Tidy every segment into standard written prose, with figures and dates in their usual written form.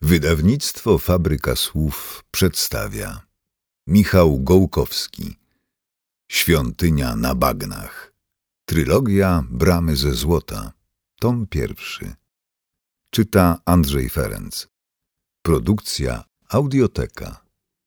Wydawnictwo Fabryka Słów przedstawia Michał Gołkowski. Świątynia na bagnach. Trylogia Bramy ze złota. Tom 1. Czyta Andrzej Ferenc. Produkcja Audioteka.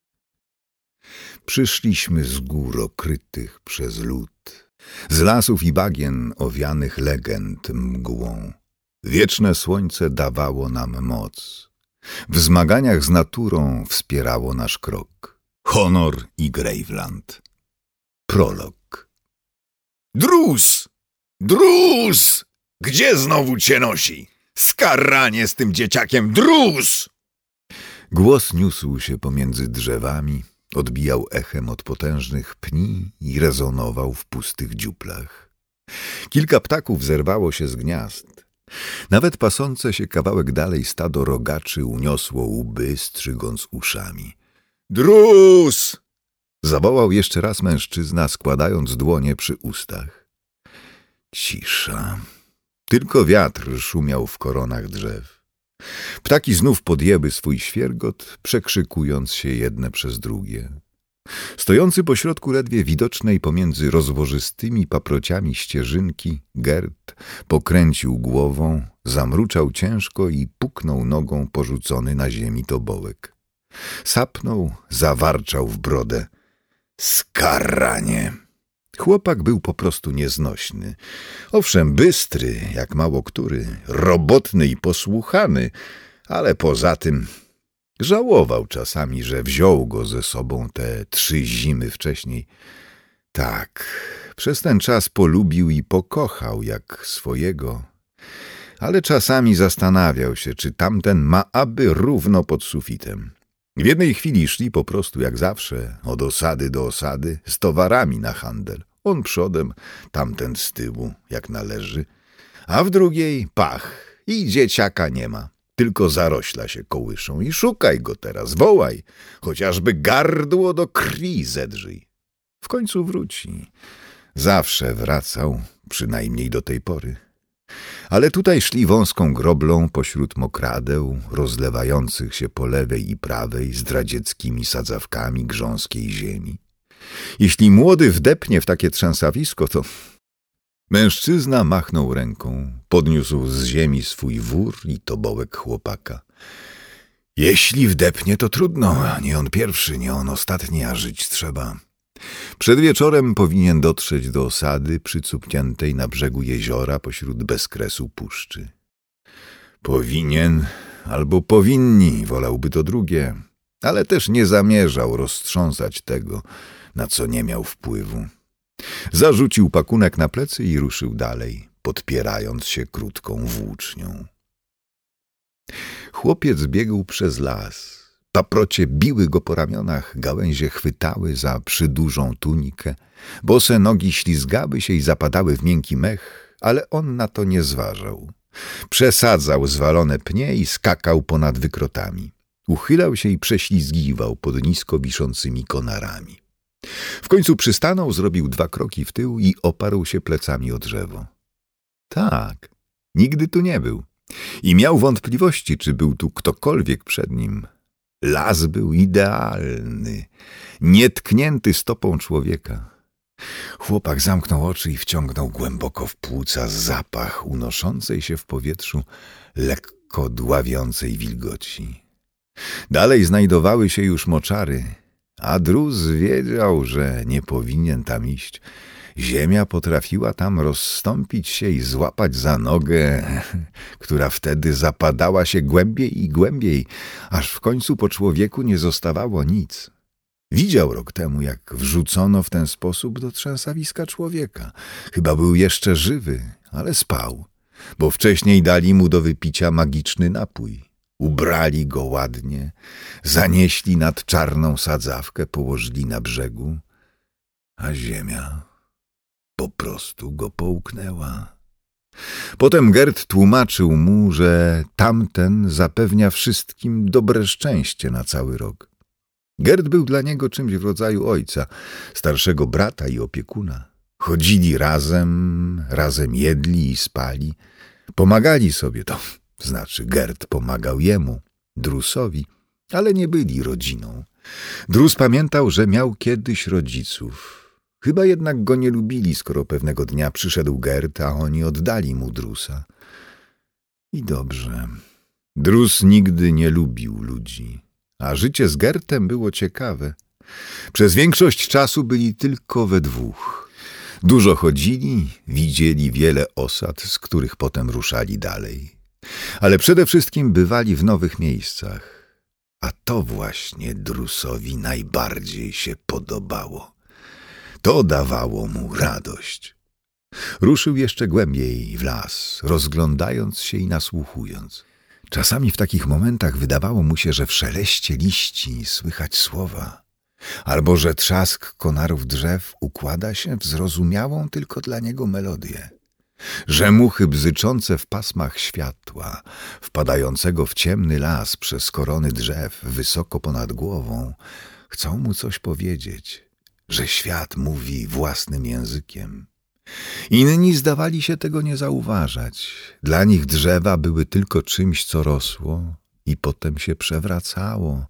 Przyszliśmy z gór okrytych przez lód, z lasów i bagien owianych legend mgłą. Wieczne słońce dawało nam moc. W zmaganiach z naturą wspierało nasz krok. Honor i Graveland. Prolog. Drus! Drus! Gdzie znowu cię nosi? Skaranie z tym dzieciakiem, Drus! Głos niósł się pomiędzy drzewami, odbijał echem od potężnych pni i rezonował w pustych dziuplach. Kilka ptaków zerwało się z gniazd. Nawet pasące się kawałek dalej stado rogaczy uniosło łby, strzygąc uszami. Drus! Zawołał jeszcze raz mężczyzna, składając dłonie przy ustach. Cisza. Tylko wiatr szumiał w koronach drzew. Ptaki znów podjęły swój świergot, przekrzykując się jedne przez drugie. Stojący pośrodku ledwie widocznej pomiędzy rozwożystymi paprociami ścieżynki, Gert pokręcił głową, zamruczał ciężko i puknął nogą porzucony na ziemi tobołek. Sapnął, zawarczał w brodę. Skaranie! Chłopak był po prostu nieznośny. Owszem, bystry, jak mało który, robotny i posłuchany, ale poza tym żałował czasami, że wziął go ze sobą te 3 zimy wcześniej. Tak, przez ten czas polubił i pokochał jak swojego, ale czasami zastanawiał się, czy tamten ma aby równo pod sufitem. W jednej chwili szli po prostu jak zawsze, od osady do osady, z towarami na handel. On przodem, tamten z tyłu, jak należy, a w drugiej pach i dzieciaka nie ma. Tylko zarośla się kołyszą i szukaj go teraz, wołaj, chociażby gardło do krwi zedrzyj. W końcu wróci. Zawsze wracał, przynajmniej do tej pory. Ale tutaj szli wąską groblą pośród mokradeł, rozlewających się po lewej i prawej zdradzieckimi sadzawkami grząskiej ziemi. Jeśli młody wdepnie w takie trzęsawisko, to... Mężczyzna machnął ręką, podniósł z ziemi swój wór i tobołek chłopaka. Jeśli wdepnie, to trudno. Nie on pierwszy, nie on ostatni, a żyć trzeba. Przed wieczorem powinien dotrzeć do osady przycupniętej na brzegu jeziora pośród bezkresu puszczy. Powinien albo powinni, wolałby to drugie, ale też nie zamierzał roztrząsać tego, na co nie miał wpływu. Zarzucił pakunek na plecy i ruszył dalej, podpierając się krótką włócznią. Chłopiec biegł przez las. Paprocie biły go po ramionach, gałęzie chwytały za przydużą tunikę, bose nogi ślizgały się i zapadały w miękki mech, ale on na to nie zważał. Przesadzał zwalone pnie i skakał ponad wykrotami. Uchylał się i prześlizgiwał pod nisko wiszącymi konarami. W końcu przystanął, zrobił 2 kroki w tył i oparł się plecami o drzewo. Tak, nigdy tu nie był i miał wątpliwości, czy był tu ktokolwiek przed nim. Las był idealny, nietknięty stopą człowieka. Chłopak zamknął oczy i wciągnął głęboko w płuca zapach unoszącej się w powietrzu lekko dławiącej wilgoci. Dalej znajdowały się już moczary, a Drus wiedział, że nie powinien tam iść. Ziemia potrafiła tam rozstąpić się i złapać za nogę, która wtedy zapadała się głębiej i głębiej, aż w końcu po człowieku nie zostawało nic. Widział rok temu, jak wrzucono w ten sposób do trzęsawiska człowieka. Chyba był jeszcze żywy, ale spał, bo wcześniej dali mu do wypicia magiczny napój. Ubrali go ładnie, zanieśli nad czarną sadzawkę, położyli na brzegu, a ziemia po prostu go połknęła. Potem Gert tłumaczył mu, że tamten zapewnia wszystkim dobre szczęście na cały rok. Gert był dla niego czymś w rodzaju ojca, starszego brata i opiekuna. Chodzili razem jedli i spali. Pomagali sobie, to znaczy Gert pomagał jemu. Drusowi, ale nie byli rodziną. Drus pamiętał, że miał kiedyś rodziców. Chyba jednak go nie lubili, skoro pewnego dnia przyszedł Gert, a oni oddali mu Drusa. I dobrze. Drus nigdy nie lubił ludzi, a życie z Gertem było ciekawe. Przez większość czasu byli tylko we dwóch. Dużo chodzili, widzieli wiele osad, z których potem ruszali dalej. Ale przede wszystkim bywali w nowych miejscach. A to właśnie Drusowi najbardziej się podobało. To dawało mu radość. Ruszył jeszcze głębiej w las, rozglądając się i nasłuchując. Czasami w takich momentach wydawało mu się, że w szeleście liści słychać słowa, albo że trzask konarów drzew układa się w zrozumiałą tylko dla niego melodię, że muchy bzyczące w pasmach światła, wpadającego w ciemny las przez korony drzew wysoko ponad głową, chcą mu coś powiedzieć, że świat mówi własnym językiem. Inni zdawali się tego nie zauważać. Dla nich drzewa były tylko czymś, co rosło i potem się przewracało,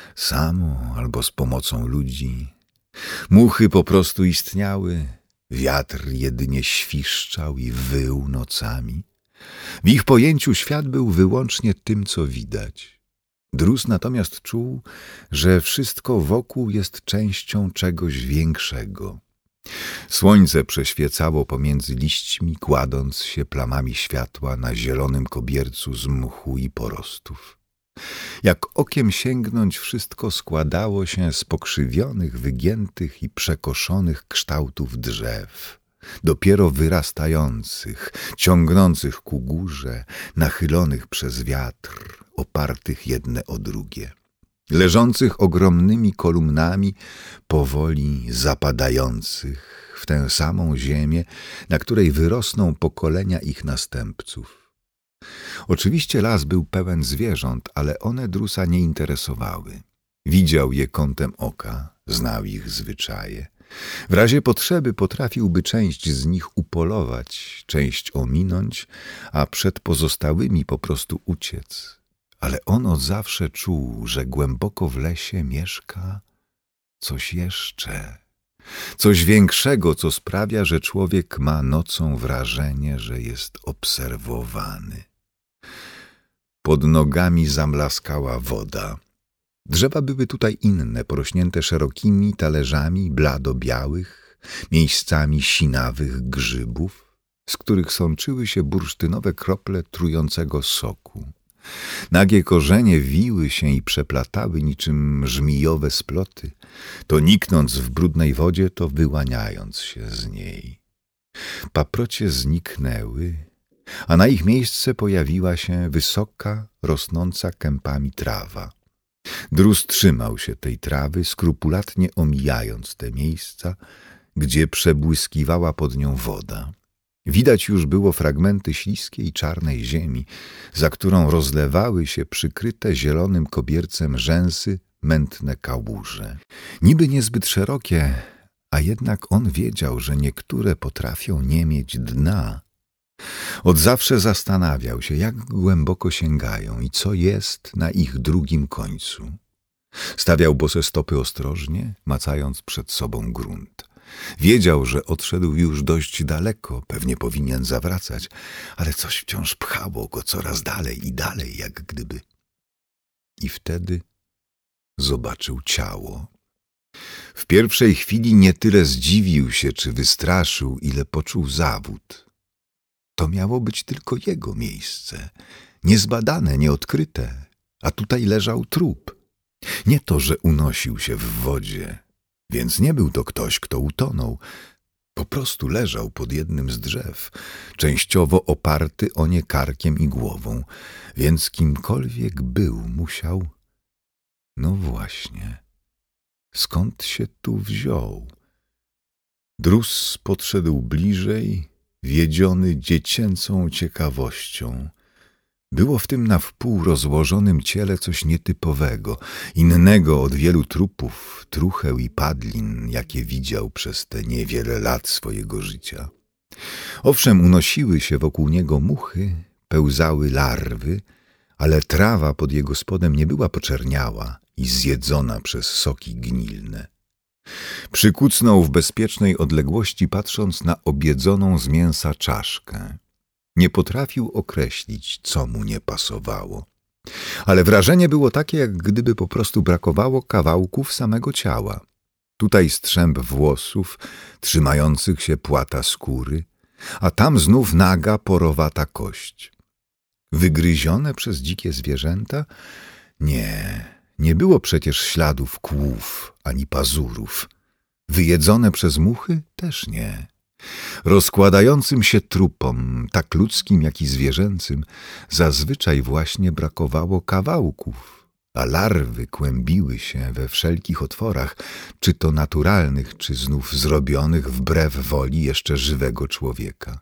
samo albo z pomocą ludzi. Muchy po prostu istniały, wiatr jedynie świszczał i wył nocami. W ich pojęciu świat był wyłącznie tym, co widać. Drus natomiast czuł, że wszystko wokół jest częścią czegoś większego. Słońce przeświecało pomiędzy liśćmi, kładąc się plamami światła na zielonym kobiercu z mchu i porostów. Jak okiem sięgnąć, wszystko składało się z pokrzywionych, wygiętych i przekoszonych kształtów drzew, dopiero wyrastających, ciągnących ku górze, nachylonych przez wiatr, opartych jedne o drugie, leżących ogromnymi kolumnami, powoli zapadających w tę samą ziemię, na której wyrosną pokolenia ich następców. Oczywiście las był pełen zwierząt, ale one Drusa nie interesowały. Widział je kątem oka, znał ich zwyczaje. W razie potrzeby potrafiłby część z nich upolować, część ominąć, a przed pozostałymi po prostu uciec. Ale on od zawsze czuł, że głęboko w lesie mieszka coś jeszcze. Coś większego, co sprawia, że człowiek ma nocą wrażenie, że jest obserwowany. Pod nogami zamlaskała woda. Drzewa były tutaj inne, porośnięte szerokimi talerzami blado-białych, miejscami sinawych grzybów, z których sączyły się bursztynowe krople trującego soku. Nagie korzenie wiły się i przeplatały niczym żmijowe sploty, to niknąc w brudnej wodzie, to wyłaniając się z niej. Paprocie zniknęły, a na ich miejsce pojawiła się wysoka, rosnąca kępami trawa. Drus trzymał się tej trawy, skrupulatnie omijając te miejsca, gdzie przebłyskiwała pod nią woda. Widać już było fragmenty śliskiej czarnej ziemi, za którą rozlewały się przykryte zielonym kobiercem rzęsy mętne kałuże. Niby niezbyt szerokie, a jednak on wiedział, że niektóre potrafią nie mieć dna. Od zawsze zastanawiał się, jak głęboko sięgają i co jest na ich drugim końcu. Stawiał bose stopy ostrożnie, macając przed sobą grunt. Wiedział, że odszedł już dość daleko, pewnie powinien zawracać, ale coś wciąż pchało go coraz dalej i dalej, jak gdyby. I wtedy zobaczył ciało. W pierwszej chwili nie tyle zdziwił się, czy wystraszył, ile poczuł zawód. To miało być tylko jego miejsce, niezbadane, nieodkryte, a tutaj leżał trup. Nie to, że unosił się w wodzie, więc nie był to ktoś, kto utonął. Po prostu leżał pod jednym z drzew, częściowo oparty o nie karkiem i głową, więc kimkolwiek był, musiał... No właśnie, skąd się tu wziął? Drus podszedł bliżej, wiedziony dziecięcą ciekawością. Było w tym na wpół rozłożonym ciele coś nietypowego, innego od wielu trupów, trucheł i padlin, jakie widział przez te niewiele lat swojego życia. Owszem, unosiły się wokół niego muchy, pełzały larwy, ale trawa pod jego spodem nie była poczerniała i zjedzona przez soki gnilne. Przykucnął w bezpiecznej odległości, patrząc na obiedzoną z mięsa czaszkę. Nie potrafił określić, co mu nie pasowało. Ale wrażenie było takie, jak gdyby po prostu brakowało kawałków samego ciała. Tutaj strzęp włosów, trzymających się płata skóry, a tam znów naga, porowata kość. Wygryzione przez dzikie zwierzęta? Nie było przecież śladów kłów ani pazurów. Wyjedzone przez muchy? Też nie. Rozkładającym się trupom, tak ludzkim jak i zwierzęcym, zazwyczaj właśnie brakowało kawałków, a larwy kłębiły się we wszelkich otworach, czy to naturalnych, czy znów zrobionych wbrew woli jeszcze żywego człowieka.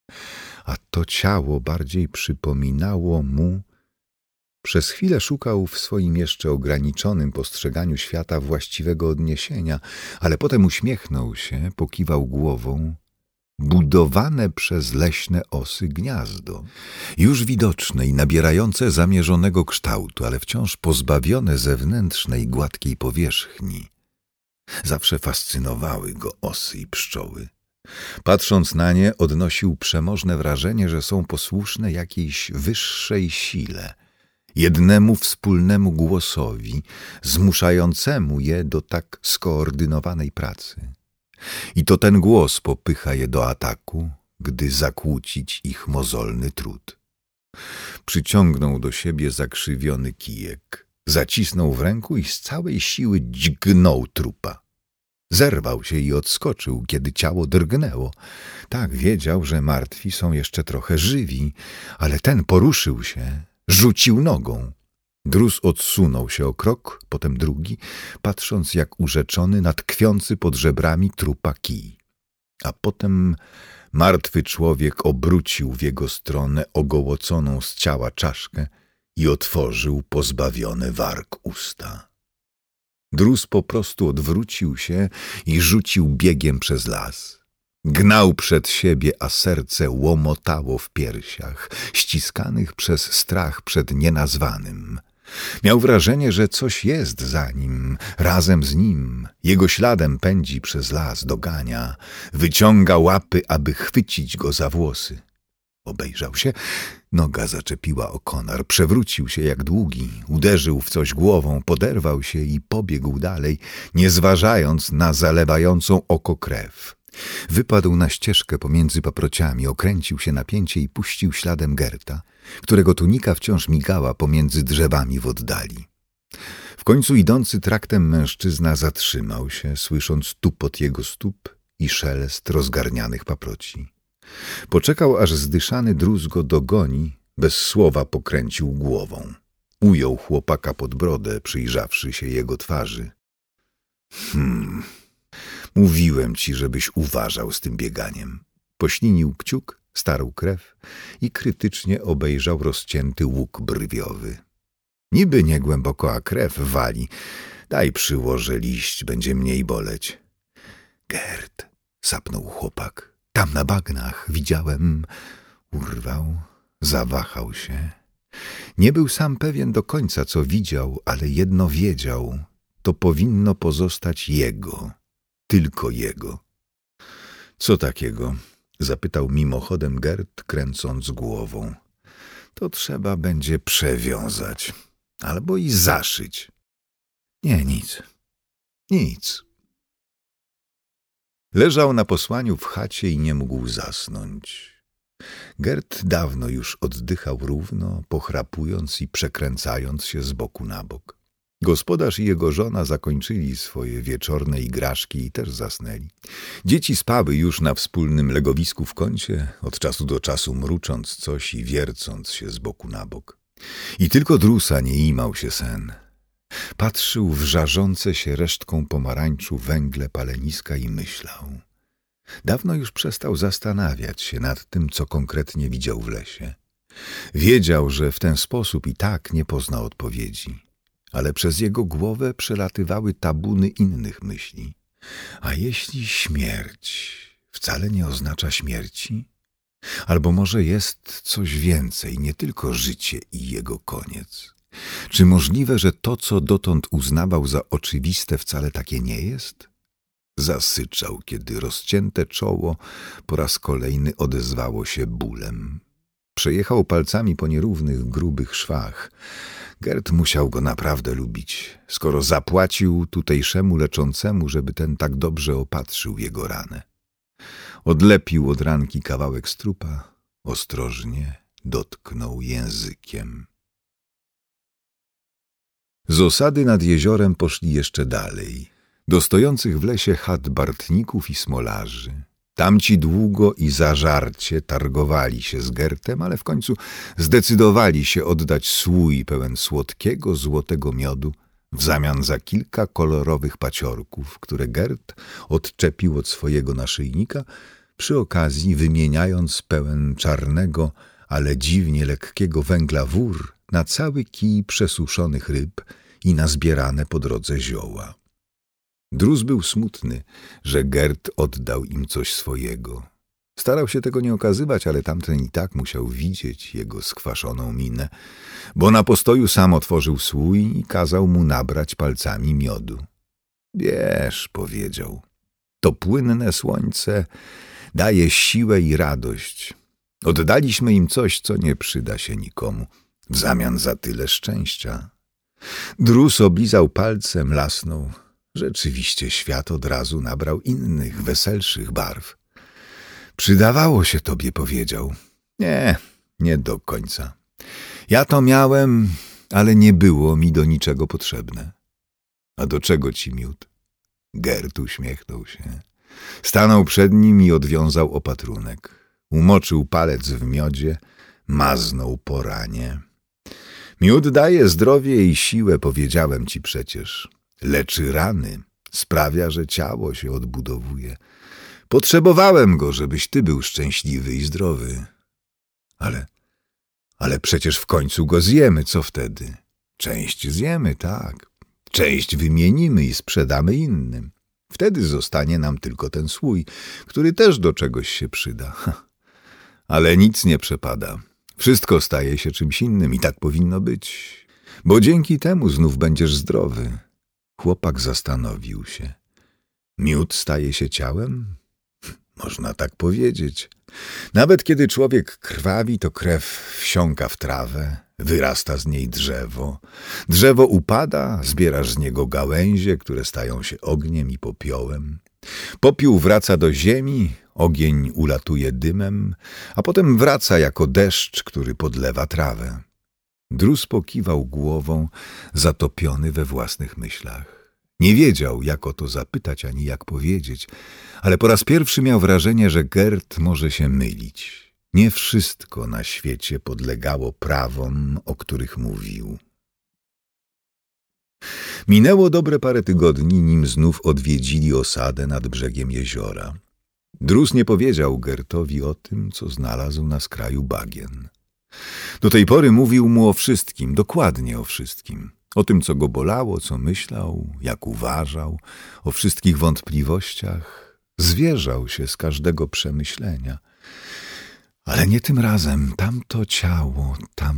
A to ciało bardziej przypominało mu... Przez chwilę szukał w swoim jeszcze ograniczonym postrzeganiu świata właściwego odniesienia, ale potem uśmiechnął się, pokiwał głową. Budowane przez leśne osy gniazdo, już widoczne i nabierające zamierzonego kształtu, ale wciąż pozbawione zewnętrznej, gładkiej powierzchni. Zawsze fascynowały go osy i pszczoły. Patrząc na nie, odnosił przemożne wrażenie, że są posłuszne jakiejś wyższej sile, jednemu wspólnemu głosowi, zmuszającemu je do tak skoordynowanej pracy. I to ten głos popycha je do ataku, gdy zakłócić ich mozolny trud. Przyciągnął do siebie zakrzywiony kijek, zacisnął w ręku i z całej siły dźgnął trupa. Zerwał się i odskoczył, kiedy ciało drgnęło. Tak, wiedział, że martwi są jeszcze trochę żywi, ale ten poruszył się, rzucił nogą. Drus odsunął się o krok, potem drugi, patrząc jak urzeczony na tkwiący pod żebrami trupa kij. A potem martwy człowiek obrócił w jego stronę ogołoconą z ciała czaszkę i otworzył pozbawione warg usta. Drus po prostu odwrócił się i rzucił biegiem przez las. Gnał przed siebie, a serce łomotało w piersiach, ściskanych przez strach przed nienazwanym. Miał wrażenie, że coś jest za nim, razem z nim, jego śladem pędzi przez las, dogania, wyciąga łapy, aby chwycić go za włosy. Obejrzał się, noga zaczepiła o konar, przewrócił się jak długi, uderzył w coś głową, poderwał się i pobiegł dalej, nie zważając na zalewającą oko krew. Wypadł na ścieżkę pomiędzy paprociami, okręcił się na pięcie i puścił śladem Gerta, którego tunika wciąż migała pomiędzy drzewami w oddali. W końcu idący traktem mężczyzna zatrzymał się, słysząc tupot jego stóp i szelest rozgarnianych paproci. Poczekał, aż zdyszany Drus go dogoni, bez słowa pokręcił głową. Ujął chłopaka pod brodę, przyjrzawszy się jego twarzy. Mówiłem ci, żebyś uważał z tym bieganiem. Poślinił kciuk, starł krew i krytycznie obejrzał rozcięty łuk brwiowy. Niby niegłęboko, a krew wali. Daj przyłożę liść, będzie mniej boleć. Gert, sapnął chłopak. Tam na bagnach widziałem. Urwał, zawahał się. Nie był sam pewien do końca, co widział, ale jedno wiedział. To powinno pozostać jego. Tylko jego. Co takiego? Zapytał mimochodem Gert, kręcąc głową. To trzeba będzie przewiązać. Albo i zaszyć. Nie, nic. Nic. Leżał na posłaniu w chacie i nie mógł zasnąć. Gert dawno już oddychał równo, pochrapując i przekręcając się z boku na bok. Gospodarz i jego żona zakończyli swoje wieczorne igraszki i też zasnęli. Dzieci spały już na wspólnym legowisku w kącie, od czasu do czasu mrucząc coś i wiercąc się z boku na bok. I tylko Drusa nie imał się sen. Patrzył w żarzące się resztką pomarańczu węgle paleniska i myślał. Dawno już przestał zastanawiać się nad tym, co konkretnie widział w lesie. Wiedział, że w ten sposób i tak nie pozna odpowiedzi. Ale przez jego głowę przelatywały tabuny innych myśli. A jeśli śmierć wcale nie oznacza śmierci? Albo może jest coś więcej, nie tylko życie i jego koniec. Czy możliwe, że to, co dotąd uznawał za oczywiste, wcale takie nie jest? Zasyczał, kiedy rozcięte czoło po raz kolejny odezwało się bólem. Przejechał palcami po nierównych, grubych szwach. Gert musiał go naprawdę lubić, skoro zapłacił tutejszemu leczącemu, żeby ten tak dobrze opatrzył jego ranę. Odlepił od ranki kawałek strupa, ostrożnie dotknął językiem. Z osady nad jeziorem poszli jeszcze dalej, do stojących w lesie chat bartników i smolarzy. Tamci długo i zażarcie targowali się z Gertem, ale w końcu zdecydowali się oddać słój pełen słodkiego, złotego miodu w zamian za kilka kolorowych paciorków, które Gert odczepił od swojego naszyjnika, przy okazji wymieniając pełen czarnego, ale dziwnie lekkiego węgla wór na cały kij przesuszonych ryb i na zbierane po drodze zioła. Drus był smutny, że Gert oddał im coś swojego. Starał się tego nie okazywać, ale tamten i tak musiał widzieć jego skwaszoną minę, bo na postoju sam otworzył słój i kazał mu nabrać palcami miodu. Bierz, powiedział, to płynne słońce daje siłę i radość. Oddaliśmy im coś, co nie przyda się nikomu, w zamian za tyle szczęścia. Drus oblizał palcem, lasnął. Rzeczywiście świat od razu nabrał innych, weselszych barw. Przydawało się tobie, powiedział. Nie do końca. Ja to miałem, ale nie było mi do niczego potrzebne. A do czego ci miód? Gert uśmiechnął się. Stanął przed nim i odwiązał opatrunek. Umoczył palec w miodzie, maznął po ranie. Miód daje zdrowie i siłę, powiedziałem ci przecież. Leczy rany, sprawia, że ciało się odbudowuje. Potrzebowałem go, żebyś ty był szczęśliwy i zdrowy. Ale przecież w końcu go zjemy, co wtedy? Część zjemy, tak. Część wymienimy i sprzedamy innym. Wtedy zostanie nam tylko ten słój, który też do czegoś się przyda. Ale nic nie przepada. Wszystko staje się czymś innym i tak powinno być. Bo dzięki temu znów będziesz zdrowy. Chłopak zastanowił się. Miód staje się ciałem? Można tak powiedzieć. Nawet kiedy człowiek krwawi, to krew wsiąka w trawę, wyrasta z niej drzewo. Drzewo upada, zbierasz z niego gałęzie, które stają się ogniem i popiołem. Popiół wraca do ziemi, ogień ulatuje dymem, a potem wraca jako deszcz, który podlewa trawę. Drus pokiwał głową, zatopiony we własnych myślach. Nie wiedział, jak o to zapytać, ani jak powiedzieć, ale po raz pierwszy miał wrażenie, że Gert może się mylić. Nie wszystko na świecie podlegało prawom, o których mówił. Minęło dobre parę tygodni, nim znów odwiedzili osadę nad brzegiem jeziora. Drus nie powiedział Gertowi o tym, co znalazł na skraju bagien. Do tej pory mówił mu o wszystkim, dokładnie o wszystkim. O tym, co go bolało, co myślał, jak uważał, o wszystkich wątpliwościach. Zwierzał się z każdego przemyślenia. Ale nie tym razem. Tamto ciało,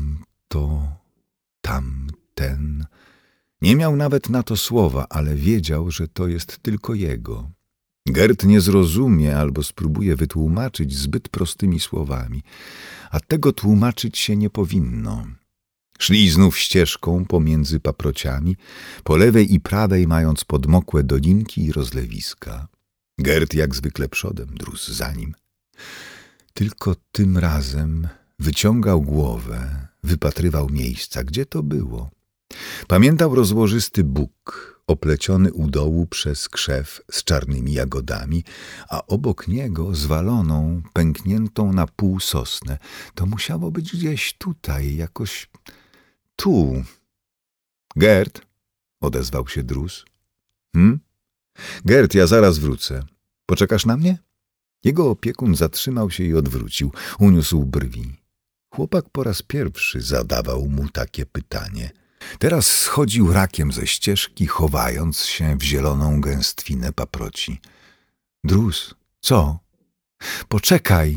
tamten. Nie miał nawet na to słowa, ale wiedział, że to jest tylko jego. Gert nie zrozumie albo spróbuje wytłumaczyć zbyt prostymi słowami, a tego tłumaczyć się nie powinno. Szli znów ścieżką pomiędzy paprociami, po lewej i prawej mając podmokłe dolinki i rozlewiska. Gert jak zwykle przodem, Drus za nim. Tylko tym razem wyciągał głowę, wypatrywał miejsca, gdzie to było. Pamiętał rozłożysty bóg, opleciony u dołu przez krzew z czarnymi jagodami, a obok niego zwaloną, pękniętą na pół sosnę. To musiało być gdzieś tutaj, jakoś tu. Gert, odezwał się Drus. Gert, ja zaraz wrócę. Poczekasz na mnie? Jego opiekun zatrzymał się i odwrócił, uniósł brwi. Chłopak po raz pierwszy zadawał mu takie pytanie. Teraz schodził rakiem ze ścieżki, chowając się w zieloną gęstwinę paproci. Drus, co? Poczekaj,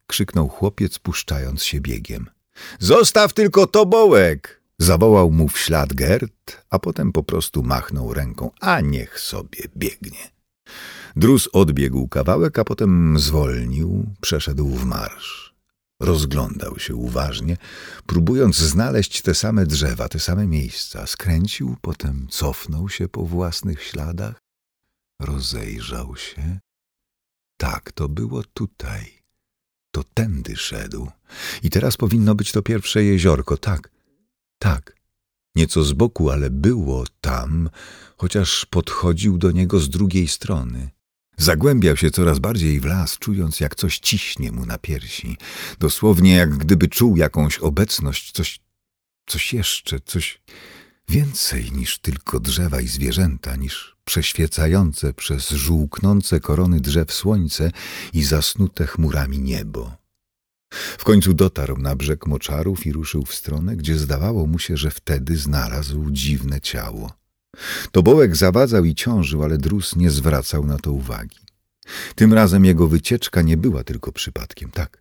krzyknął chłopiec, puszczając się biegiem. Zostaw tylko tobołek! Zawołał mu w ślad Gert, a potem po prostu machnął ręką. A niech sobie biegnie. Drus odbiegł kawałek, a potem zwolnił, przeszedł w marsz. Rozglądał się uważnie, próbując znaleźć te same drzewa, te same miejsca. Skręcił, potem cofnął się po własnych śladach, rozejrzał się. Tak, to było tutaj. To tędy szedł. I teraz powinno być to pierwsze jeziorko. Tak. Nieco z boku, ale było tam, chociaż podchodził do niego z drugiej strony. Zagłębiał się coraz bardziej w las, czując, jak coś ciśnie mu na piersi. Dosłownie jak gdyby czuł jakąś obecność, coś jeszcze, coś więcej niż tylko drzewa i zwierzęta, niż przeświecające przez żółknące korony drzew słońce i zasnute chmurami niebo. W końcu dotarł na brzeg moczarów i ruszył w stronę, gdzie zdawało mu się, że wtedy znalazł dziwne ciało. Tobołek zawadzał i ciążył, ale Drus nie zwracał na to uwagi. Tym razem jego wycieczka nie była tylko przypadkiem. Tak,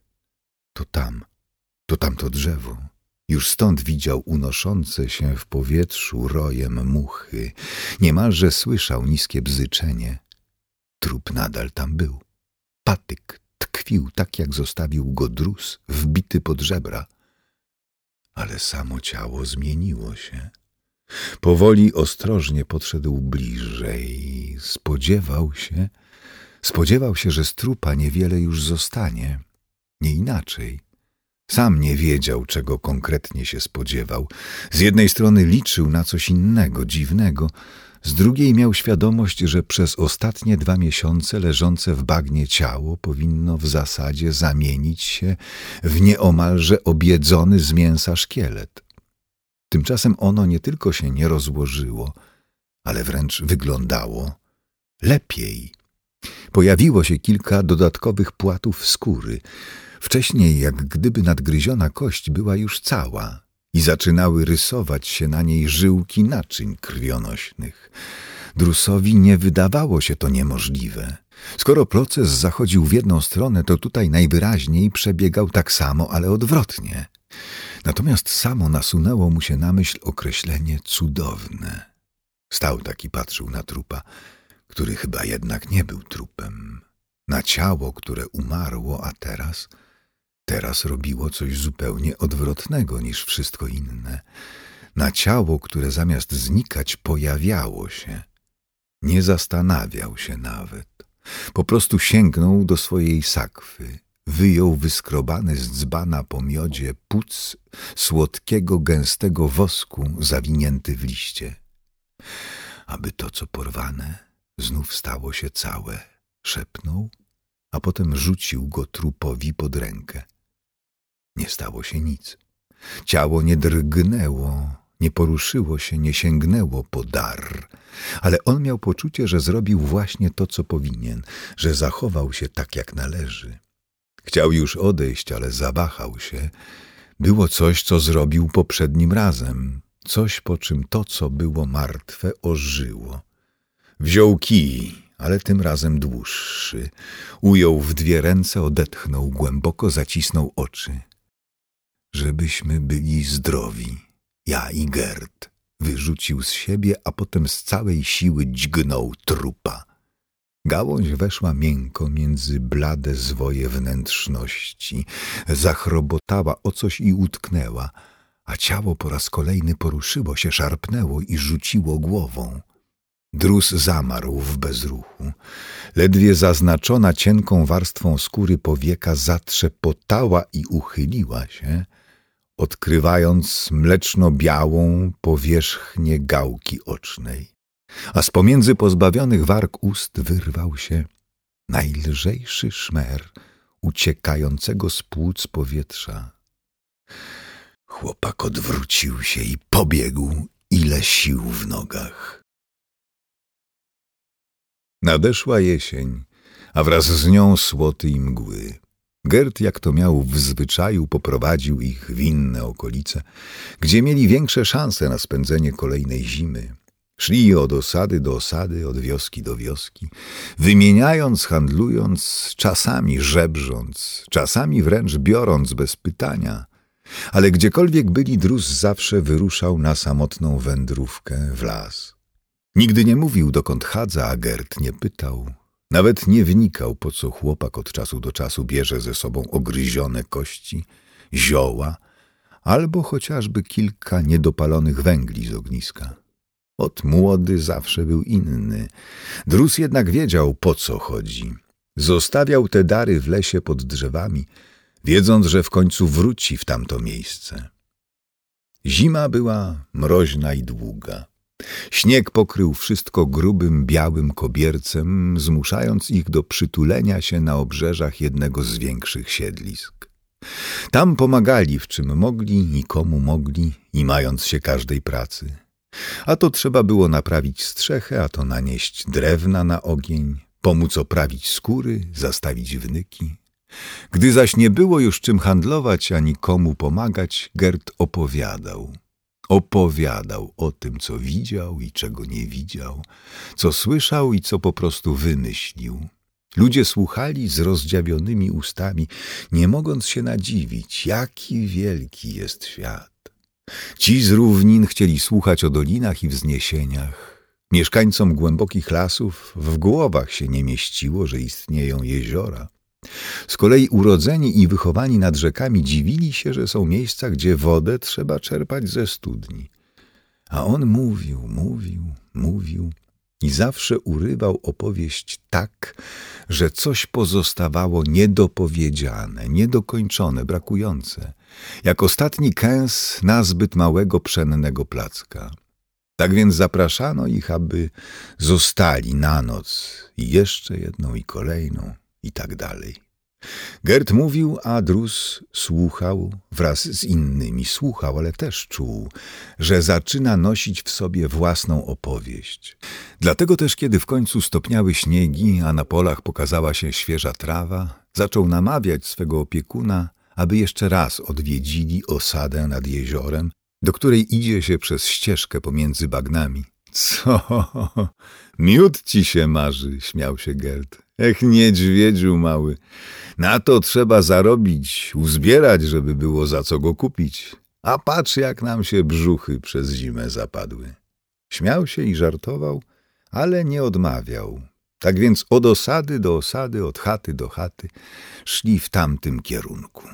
to tamto drzewo. Już stąd widział unoszące się w powietrzu rojem muchy. Niemalże słyszał niskie bzyczenie. Trup nadal tam był. Patyk tkwił tak, jak zostawił go Drus, wbity pod żebra. Ale samo ciało zmieniło się. Powoli, ostrożnie podszedł bliżej. Spodziewał się, że z trupa niewiele już zostanie. Nie inaczej. Sam nie wiedział, czego konkretnie się spodziewał. Z jednej strony liczył na coś innego, dziwnego, z drugiej miał świadomość, że przez ostatnie 2 miesiące leżące w bagnie ciało powinno w zasadzie zamienić się w nieomalże obiedzony z mięsa szkielet. Tymczasem ono nie tylko się nie rozłożyło, ale wręcz wyglądało lepiej. Pojawiło się kilka dodatkowych płatów skóry. Wcześniej, jak gdyby nadgryziona kość była już cała i zaczynały rysować się na niej żyłki naczyń krwionośnych. Drusowi nie wydawało się to niemożliwe. Skoro proces zachodził w jedną stronę, to tutaj najwyraźniej przebiegał tak samo, ale odwrotnie. Natomiast samo nasunęło mu się na myśl określenie cudowne. Stał tak i patrzył na trupa, który chyba jednak nie był trupem. Na ciało, które umarło, a teraz robiło coś zupełnie odwrotnego niż wszystko inne. Na ciało, które zamiast znikać pojawiało się. Nie zastanawiał się nawet. Po prostu sięgnął do swojej sakwy. Wyjął wyskrobany z dzbana po miodzie płuc słodkiego, gęstego wosku zawinięty w liście. Aby to, co porwane, znów stało się całe. Szepnął, a potem rzucił go trupowi pod rękę. Nie stało się nic. Ciało nie drgnęło, nie poruszyło się, nie sięgnęło po dar. Ale on miał poczucie, że zrobił właśnie to, co powinien, że zachował się tak, jak należy. Chciał już odejść, ale zawahał się. Było coś, co zrobił poprzednim razem. Coś, po czym to, co było martwe, ożyło. Wziął kij, ale tym razem dłuższy. Ujął w 2 ręce, odetchnął głęboko, zacisnął oczy. Żebyśmy byli zdrowi, ja i Gert. Wyrzucił z siebie, a potem z całej siły dźgnął trupa. Gałąź weszła miękko między blade zwoje wnętrzności. Zachrobotała o coś i utknęła, a ciało po raz kolejny poruszyło się, szarpnęło i rzuciło głową. Drus zamarł w bezruchu. Ledwie zaznaczona cienką warstwą skóry powieka zatrzepotała i uchyliła się, odkrywając mleczno-białą powierzchnię gałki ocznej. A z pomiędzy pozbawionych warg ust wyrwał się najlżejszy szmer uciekającego z płuc powietrza. Chłopak odwrócił się i pobiegł, ile sił w nogach. Nadeszła jesień, a wraz z nią słoty i mgły. Gert, jak to miał w zwyczaju, poprowadził ich w inne okolice, gdzie mieli większe szanse na spędzenie kolejnej zimy. Szli od osady do osady, od wioski do wioski, wymieniając, handlując, czasami żebrząc, czasami wręcz biorąc bez pytania. Ale gdziekolwiek byli, Drus zawsze wyruszał na samotną wędrówkę w las. Nigdy nie mówił, dokąd chadza, a Gert nie pytał. Nawet nie wnikał, po co chłopak od czasu do czasu bierze ze sobą ogryzione kości, zioła albo chociażby kilka niedopalonych węgli z ogniska. Od młody zawsze był inny. Drus jednak wiedział, po co chodzi. Zostawiał te dary w lesie pod drzewami, wiedząc, że w końcu wróci w tamto miejsce. Zima była mroźna i długa. Śnieg pokrył wszystko grubym, białym kobiercem, zmuszając ich do przytulenia się na obrzeżach jednego z większych siedlisk. Tam pomagali, w czym mogli i komu mogli, i mając się każdej pracy. A to trzeba było naprawić strzechę, a to nanieść drewna na ogień, pomóc oprawić skóry, zastawić wnyki. Gdy zaś nie było już czym handlować ani komu pomagać, Gert opowiadał. Opowiadał o tym, co widział i czego nie widział, co słyszał i co po prostu wymyślił. Ludzie słuchali z rozdziawionymi ustami, nie mogąc się nadziwić, jaki wielki jest świat. Ci z równin chcieli słuchać o dolinach i wzniesieniach. Mieszkańcom głębokich lasów w głowach się nie mieściło, że istnieją jeziora. Z kolei urodzeni i wychowani nad rzekami dziwili się, że są miejsca, gdzie wodę trzeba czerpać ze studni. A on mówił i zawsze urywał opowieść tak, że coś pozostawało niedopowiedziane, niedokończone, brakujące, jak ostatni kęs nazbyt małego pszennego placka. Tak więc zapraszano ich, aby zostali na noc i jeszcze jedną i kolejną i tak dalej. Gert mówił, a Drus słuchał wraz z innymi. Słuchał, ale też czuł, że zaczyna nosić w sobie własną opowieść. Dlatego też, kiedy w końcu stopniały śniegi, a na polach pokazała się świeża trawa, zaczął namawiać swego opiekuna, aby jeszcze raz odwiedzili osadę nad jeziorem, do której idzie się przez ścieżkę pomiędzy bagnami. Co? Miód ci się marzy, śmiał się Gert. Ech, niedźwiedziu mały, na to trzeba zarobić, uzbierać, żeby było za co go kupić. A patrz, jak nam się brzuchy przez zimę zapadły. Śmiał się i żartował, ale nie odmawiał. Tak więc od osady do osady, od chaty do chaty szli w tamtym kierunku.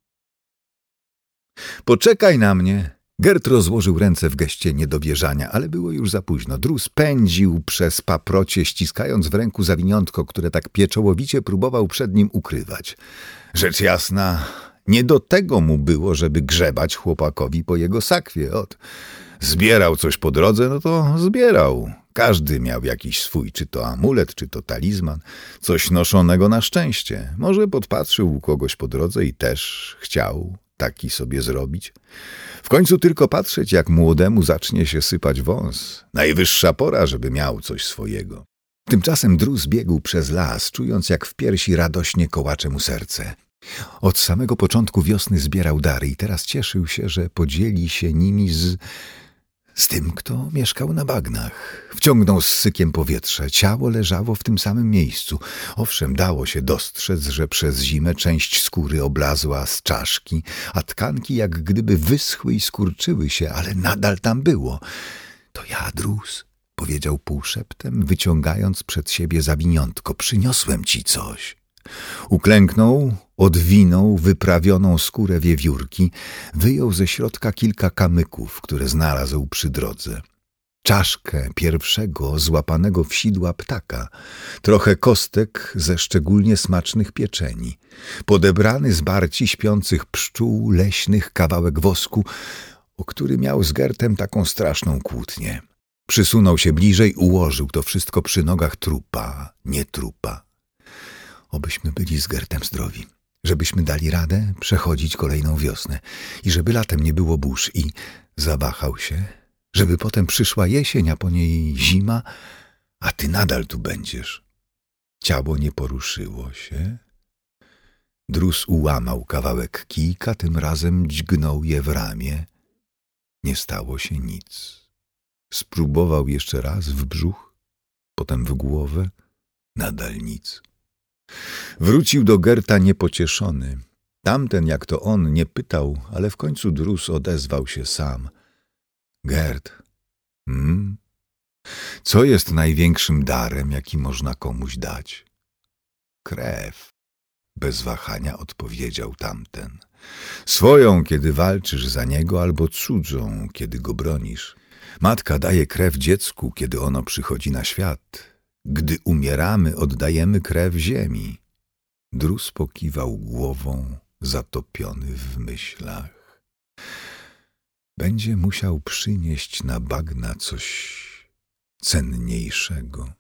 Poczekaj na mnie. Gert rozłożył ręce w geście niedowierzania, ale było już za późno. Drus pędził przez paprocie, ściskając w ręku zawiniątko, które tak pieczołowicie próbował przed nim ukrywać. Rzecz jasna, nie do tego mu było, żeby grzebać chłopakowi po jego sakwie. Zbierał coś po drodze, no to zbierał. Każdy miał jakiś swój, czy to amulet, czy to talizman, coś noszonego na szczęście. Może podpatrzył u kogoś po drodze i też chciał taki sobie zrobić. W końcu tylko patrzeć, jak młodemu zacznie się sypać wąs. Najwyższa pora, żeby miał coś swojego. Tymczasem Drus biegł przez las, czując, jak w piersi radośnie kołacze mu serce. Od samego początku wiosny zbierał dary i teraz cieszył się, że podzieli się nimi z tym, kto mieszkał na bagnach. Wciągnął z sykiem powietrze. Ciało leżało w tym samym miejscu. Owszem, dało się dostrzec, że przez zimę część skóry oblazła z czaszki, a tkanki jak gdyby wyschły i skurczyły się, ale nadal tam było. To ja, Drus, powiedział półszeptem, wyciągając przed siebie zawiniątko. Przyniosłem ci coś. Uklęknął, odwinął wyprawioną skórę wiewiórki, wyjął ze środka kilka kamyków, które znalazł przy drodze. Czaszkę pierwszego złapanego w sidła ptaka, trochę kostek ze szczególnie smacznych pieczeni, podebrany z barci śpiących pszczół leśnych kawałek wosku, o który miał z Gertem taką straszną kłótnię. Przysunął się bliżej, ułożył to wszystko przy nogach trupa, nie trupa. Obyśmy byli z Gertem zdrowi, żebyśmy dali radę przechodzić kolejną wiosnę i żeby latem nie było burz i zawahał się, żeby potem przyszła jesień, a po niej zima, a ty nadal tu będziesz. Ciało nie poruszyło się. Drus ułamał kawałek kijka, tym razem dźgnął je w ramię. Nie stało się nic. spróbował jeszcze raz w brzuch, potem w głowę, nadal nic. Wrócił do Gerta niepocieszony. Tamten, jak to on, nie pytał, ale w końcu Drus odezwał się sam. Gert, co jest największym darem, jaki można komuś dać? Krew. Bez wahania odpowiedział tamten. Swoją, kiedy walczysz za niego, albo cudzą, kiedy go bronisz. Matka daje krew dziecku, kiedy ono przychodzi na świat. Gdy umieramy, oddajemy krew ziemi. Drus pokiwał głową, zatopiony w myślach. Będzie musiał przynieść na bagna coś cenniejszego.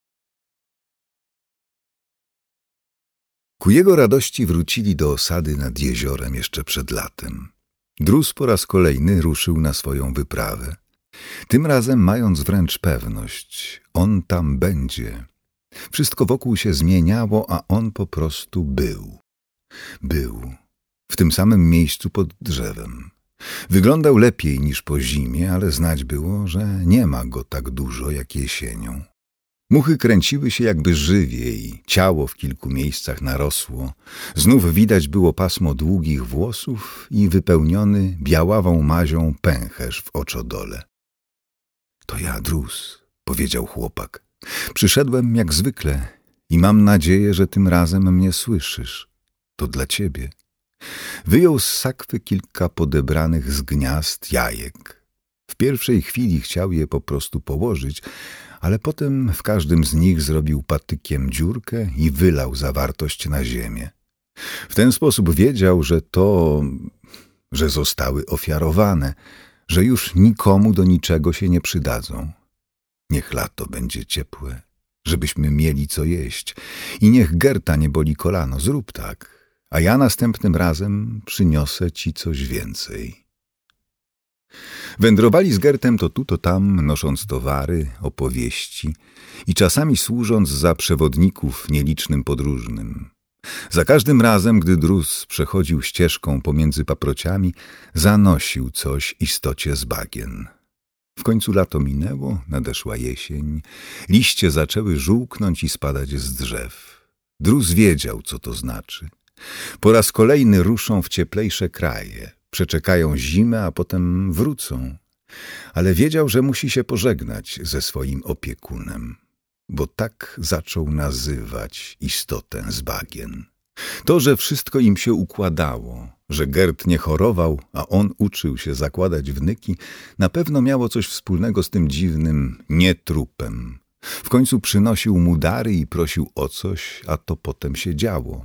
Ku jego radości wrócili do osady nad jeziorem jeszcze przed latem. Drus po raz kolejny ruszył na swoją wyprawę. Tym razem mając wręcz pewność, on tam będzie. Wszystko wokół się zmieniało, a on po prostu był. Był. W tym samym miejscu pod drzewem. Wyglądał lepiej niż po zimie, ale znać było, że nie ma go tak dużo jak jesienią. Muchy kręciły się jakby żywiej, ciało w kilku miejscach narosło. Znów widać było pasmo długich włosów i wypełniony białawą mazią pęcherz w oczodole. To ja, Drus, powiedział chłopak. Przyszedłem jak zwykle i mam nadzieję, że tym razem mnie słyszysz. To dla ciebie. Wyjął z sakwy kilka podebranych z gniazd jajek. W pierwszej chwili chciał je po prostu położyć, ale potem w każdym z nich zrobił patykiem dziurkę i wylał zawartość na ziemię. W ten sposób wiedział, że zostały ofiarowane, że już nikomu do niczego się nie przydadzą. Niech lato będzie ciepłe, żebyśmy mieli co jeść i niech Gerta nie boli kolano, zrób tak, a ja następnym razem przyniosę ci coś więcej. Wędrowali z Gertem to tu, to tam, nosząc towary, opowieści i czasami służąc za przewodników nielicznym podróżnym. Za każdym razem, gdy Drus przechodził ścieżką pomiędzy paprociami, zanosił coś istocie z bagien. W końcu lato minęło, nadeszła jesień, liście zaczęły żółknąć i spadać z drzew. Drus wiedział, co to znaczy. Po raz kolejny ruszą w cieplejsze kraje, przeczekają zimę, a potem wrócą. Ale wiedział, że musi się pożegnać ze swoim opiekunem, bo tak zaczął nazywać istotę z bagien. To, że wszystko im się układało, że Gert nie chorował, a on uczył się zakładać wnyki, na pewno miało coś wspólnego z tym dziwnym nietrupem. W końcu przynosił mu dary i prosił o coś, a to potem się działo.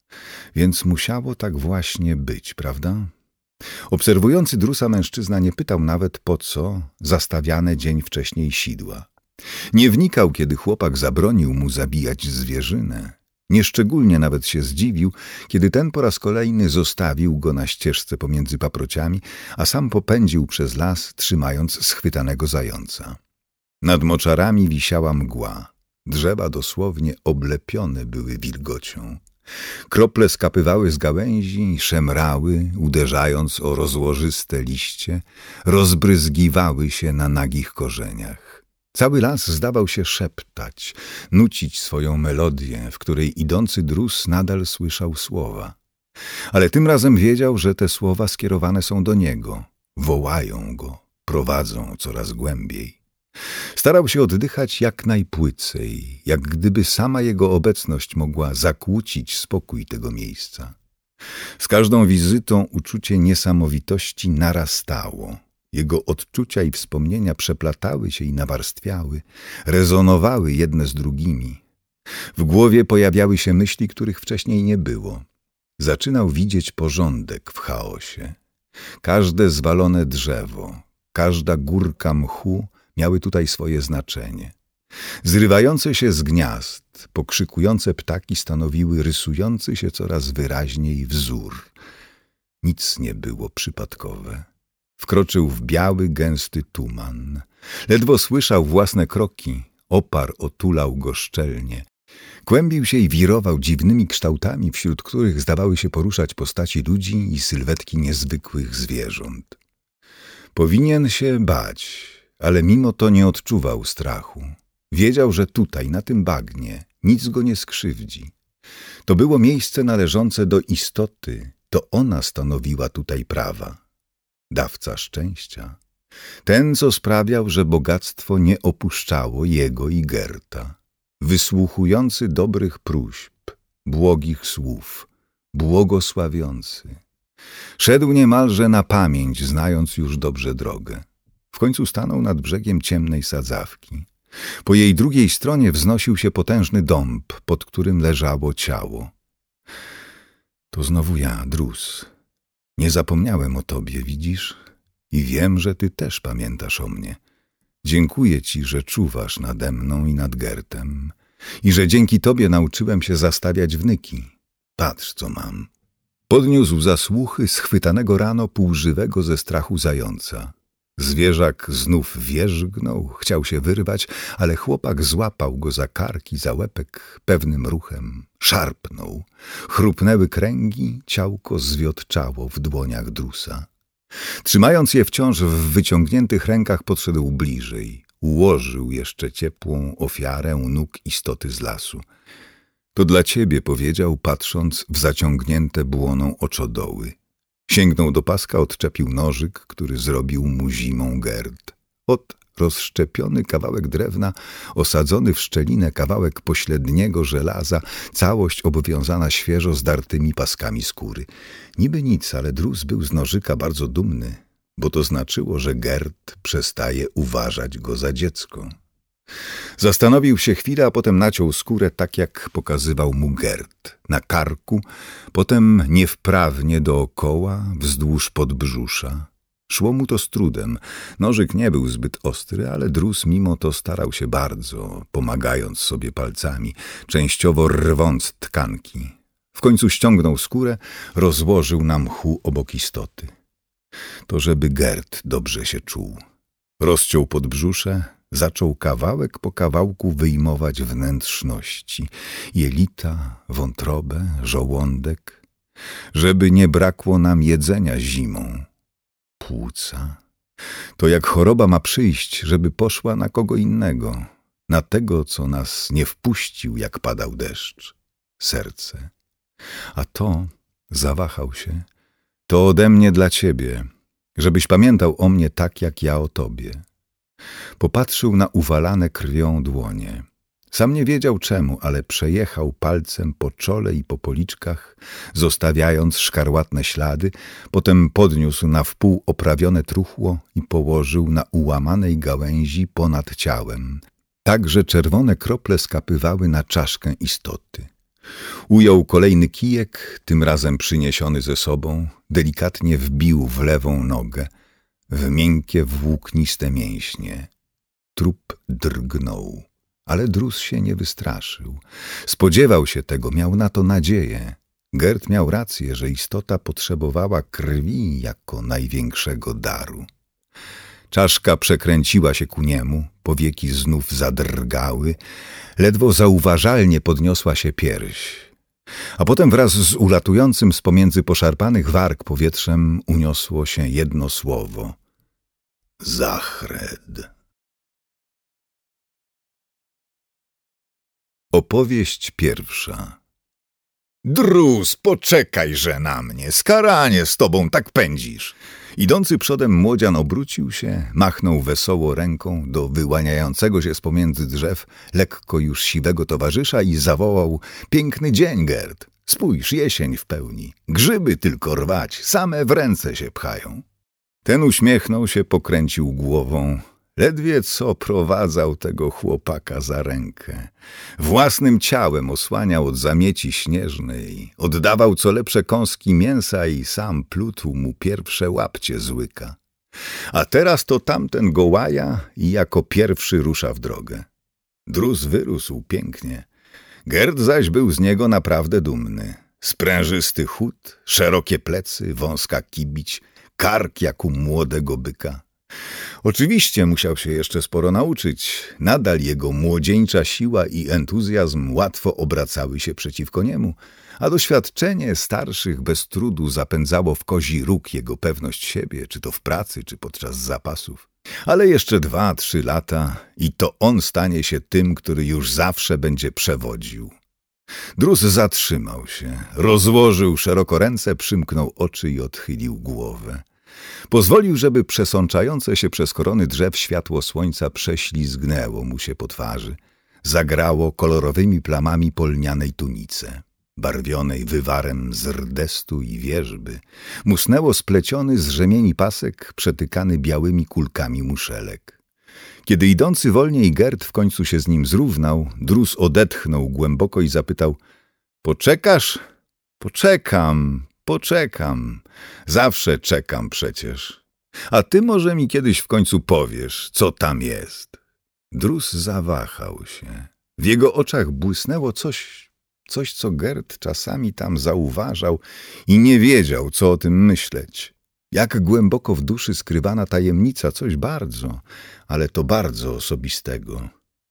Więc musiało tak właśnie być, prawda? Obserwujący Drusa mężczyzna nie pytał nawet po co zastawiane dzień wcześniej sidła. Nie wnikał, kiedy chłopak zabronił mu zabijać zwierzynę. Nieszczególnie nawet się zdziwił, kiedy ten po raz kolejny zostawił go na ścieżce pomiędzy paprociami, a sam popędził przez las, trzymając schwytanego zająca. Nad moczarami wisiała mgła. Drzewa dosłownie oblepione były wilgocią. Krople skapywały z gałęzi, szemrały, uderzając o rozłożyste liście, rozbryzgiwały się na nagich korzeniach. Cały las zdawał się szeptać, nucić swoją melodię, w której idący Drus nadal słyszał słowa. Ale tym razem wiedział, że te słowa skierowane są do niego, wołają go, prowadzą coraz głębiej. Starał się oddychać jak najpłycej, jak gdyby sama jego obecność mogła zakłócić spokój tego miejsca. Z każdą wizytą uczucie niesamowitości narastało. Jego odczucia i wspomnienia przeplatały się i nawarstwiały, rezonowały jedne z drugimi. W głowie pojawiały się myśli, których wcześniej nie było. Zaczynał widzieć porządek w chaosie. Każde zwalone drzewo, każda górka mchu miały tutaj swoje znaczenie. Zrywające się z gniazd, pokrzykujące ptaki stanowiły rysujący się coraz wyraźniej wzór. Nic nie było przypadkowe. Wkroczył w biały, gęsty tuman. Ledwo słyszał własne kroki, opar otulał go szczelnie. Kłębił się i wirował dziwnymi kształtami, wśród których zdawały się poruszać postaci ludzi i sylwetki niezwykłych zwierząt. Powinien się bać, ale mimo to nie odczuwał strachu. Wiedział, że tutaj, na tym bagnie, nic go nie skrzywdzi. To było miejsce należące do istoty, to ona stanowiła tutaj prawa. Dawca szczęścia. Ten, co sprawiał, że bogactwo nie opuszczało jego i Gerta. Wysłuchujący dobrych próśb, błogich słów, błogosławiący. Szedł niemalże na pamięć, znając już dobrze drogę. W końcu stanął nad brzegiem ciemnej sadzawki. Po jej drugiej stronie wznosił się potężny dąb, pod którym leżało ciało. To znowu ja, Drus. Nie zapomniałem o tobie, widzisz? I wiem, że ty też pamiętasz o mnie. Dziękuję ci, że czuwasz nade mną i nad Gertem i że dzięki tobie nauczyłem się zastawiać wnyki. Patrz, co mam. Podniósł za słuchy schwytanego rano półżywego ze strachu zająca. Zwierzak znów wierzgnął, chciał się wyrwać, ale chłopak złapał go za kark i za łepek pewnym ruchem. Szarpnął. Chrupnęły kręgi, ciałko zwiotczało w dłoniach Drusa. Trzymając je wciąż w wyciągniętych rękach, podszedł bliżej. Ułożył jeszcze ciepłą ofiarę u nóg istoty z lasu. To dla ciebie, powiedział, patrząc w zaciągnięte błoną oczodoły. Sięgnął do paska, odczepił nożyk, który zrobił mu zimą Gert. Rozszczepiony kawałek drewna, osadzony w szczelinę kawałek pośredniego żelaza, całość obwiązana świeżo zdartymi paskami skóry. Niby nic, ale Drus był z nożyka bardzo dumny, bo to znaczyło, że Gert przestaje uważać go za dziecko. Zastanowił się chwilę, a potem naciął skórę tak, jak pokazywał mu Gert. Na karku, potem niewprawnie dookoła, wzdłuż podbrzusza. Szło mu to z trudem. Nożyk nie był zbyt ostry, ale Drus mimo to starał się bardzo, pomagając sobie palcami, częściowo rwąc tkanki. W końcu ściągnął skórę, rozłożył na mchu obok istoty. To żeby Gert dobrze się czuł. Rozciął podbrzusze, zaczął kawałek po kawałku wyjmować wnętrzności, jelita, wątrobę, żołądek, żeby nie brakło nam jedzenia zimą. Płuca. To jak choroba ma przyjść, żeby poszła na kogo innego, na tego, co nas nie wpuścił, jak padał deszcz. Serce. A to, zawahał się, to ode mnie dla ciebie, żebyś pamiętał o mnie tak, jak ja o tobie. Popatrzył na uwalane krwią dłonie. Sam nie wiedział czemu, ale przejechał palcem po czole i po policzkach, zostawiając szkarłatne ślady, potem podniósł na wpół oprawione truchło i położył na ułamanej gałęzi ponad ciałem, tak że czerwone krople skapywały na czaszkę istoty. Ujął kolejny kijek, tym razem przyniesiony ze sobą, delikatnie wbił w lewą nogę, w miękkie, włókniste mięśnie. Trup drgnął. Ale Drus się nie wystraszył. Spodziewał się tego, miał na to nadzieję. Gert miał rację, że istota potrzebowała krwi jako największego daru. Czaszka przekręciła się ku niemu, powieki znów zadrgały, ledwo zauważalnie podniosła się pierś. A potem wraz z ulatującym z pomiędzy poszarpanych warg powietrzem uniosło się jedno słowo. Zachred. Opowieść pierwsza. Drus, poczekajże na mnie, skaranie z tobą tak pędzisz. Idący przodem młodzian obrócił się, machnął wesoło ręką do wyłaniającego się z pomiędzy drzew lekko już siwego towarzysza i zawołał: piękny dzień, Gert. Spójrz, jesień w pełni. Grzyby tylko rwać, same w ręce się pchają. Ten uśmiechnął się, pokręcił głową. Ledwie co prowadzał tego chłopaka za rękę. Własnym ciałem osłaniał od zamieci śnieżnej, oddawał co lepsze kąski mięsa i sam plótł mu pierwsze łapcie z łyka. A teraz to tamten go łaja i jako pierwszy rusza w drogę. Drus wyrósł pięknie. Gert zaś był z niego naprawdę dumny. Sprężysty chód, szerokie plecy, wąska kibić, kark jak u młodego byka. Oczywiście musiał się jeszcze sporo nauczyć. Nadal jego młodzieńcza siła i entuzjazm łatwo obracały się przeciwko niemu, a doświadczenie starszych bez trudu zapędzało w kozi róg jego pewność siebie, czy to w pracy, czy podczas zapasów. Ale jeszcze 2-3 lata i to on stanie się tym, który już zawsze będzie przewodził. Drus zatrzymał się, rozłożył szeroko ręce, przymknął oczy i odchylił głowę. Pozwolił, żeby przesączające się przez korony drzew światło słońca prześlizgnęło mu się po twarzy. Zagrało kolorowymi plamami po lnianej tunice, barwionej wywarem z rdestu i wierzby. Musnęło spleciony z rzemieni pasek, przetykany białymi kulkami muszelek. Kiedy idący wolniej Gerd w końcu się z nim zrównał, Drus odetchnął głęboko i zapytał: „Poczekasz?” Poczekam. Zawsze czekam przecież. A ty może mi kiedyś w końcu powiesz, co tam jest.” Drus zawahał się. W jego oczach błysnęło coś, co Gerd czasami tam zauważał i nie wiedział, co o tym myśleć. Jak głęboko w duszy skrywana tajemnica, coś bardzo, ale to bardzo osobistego.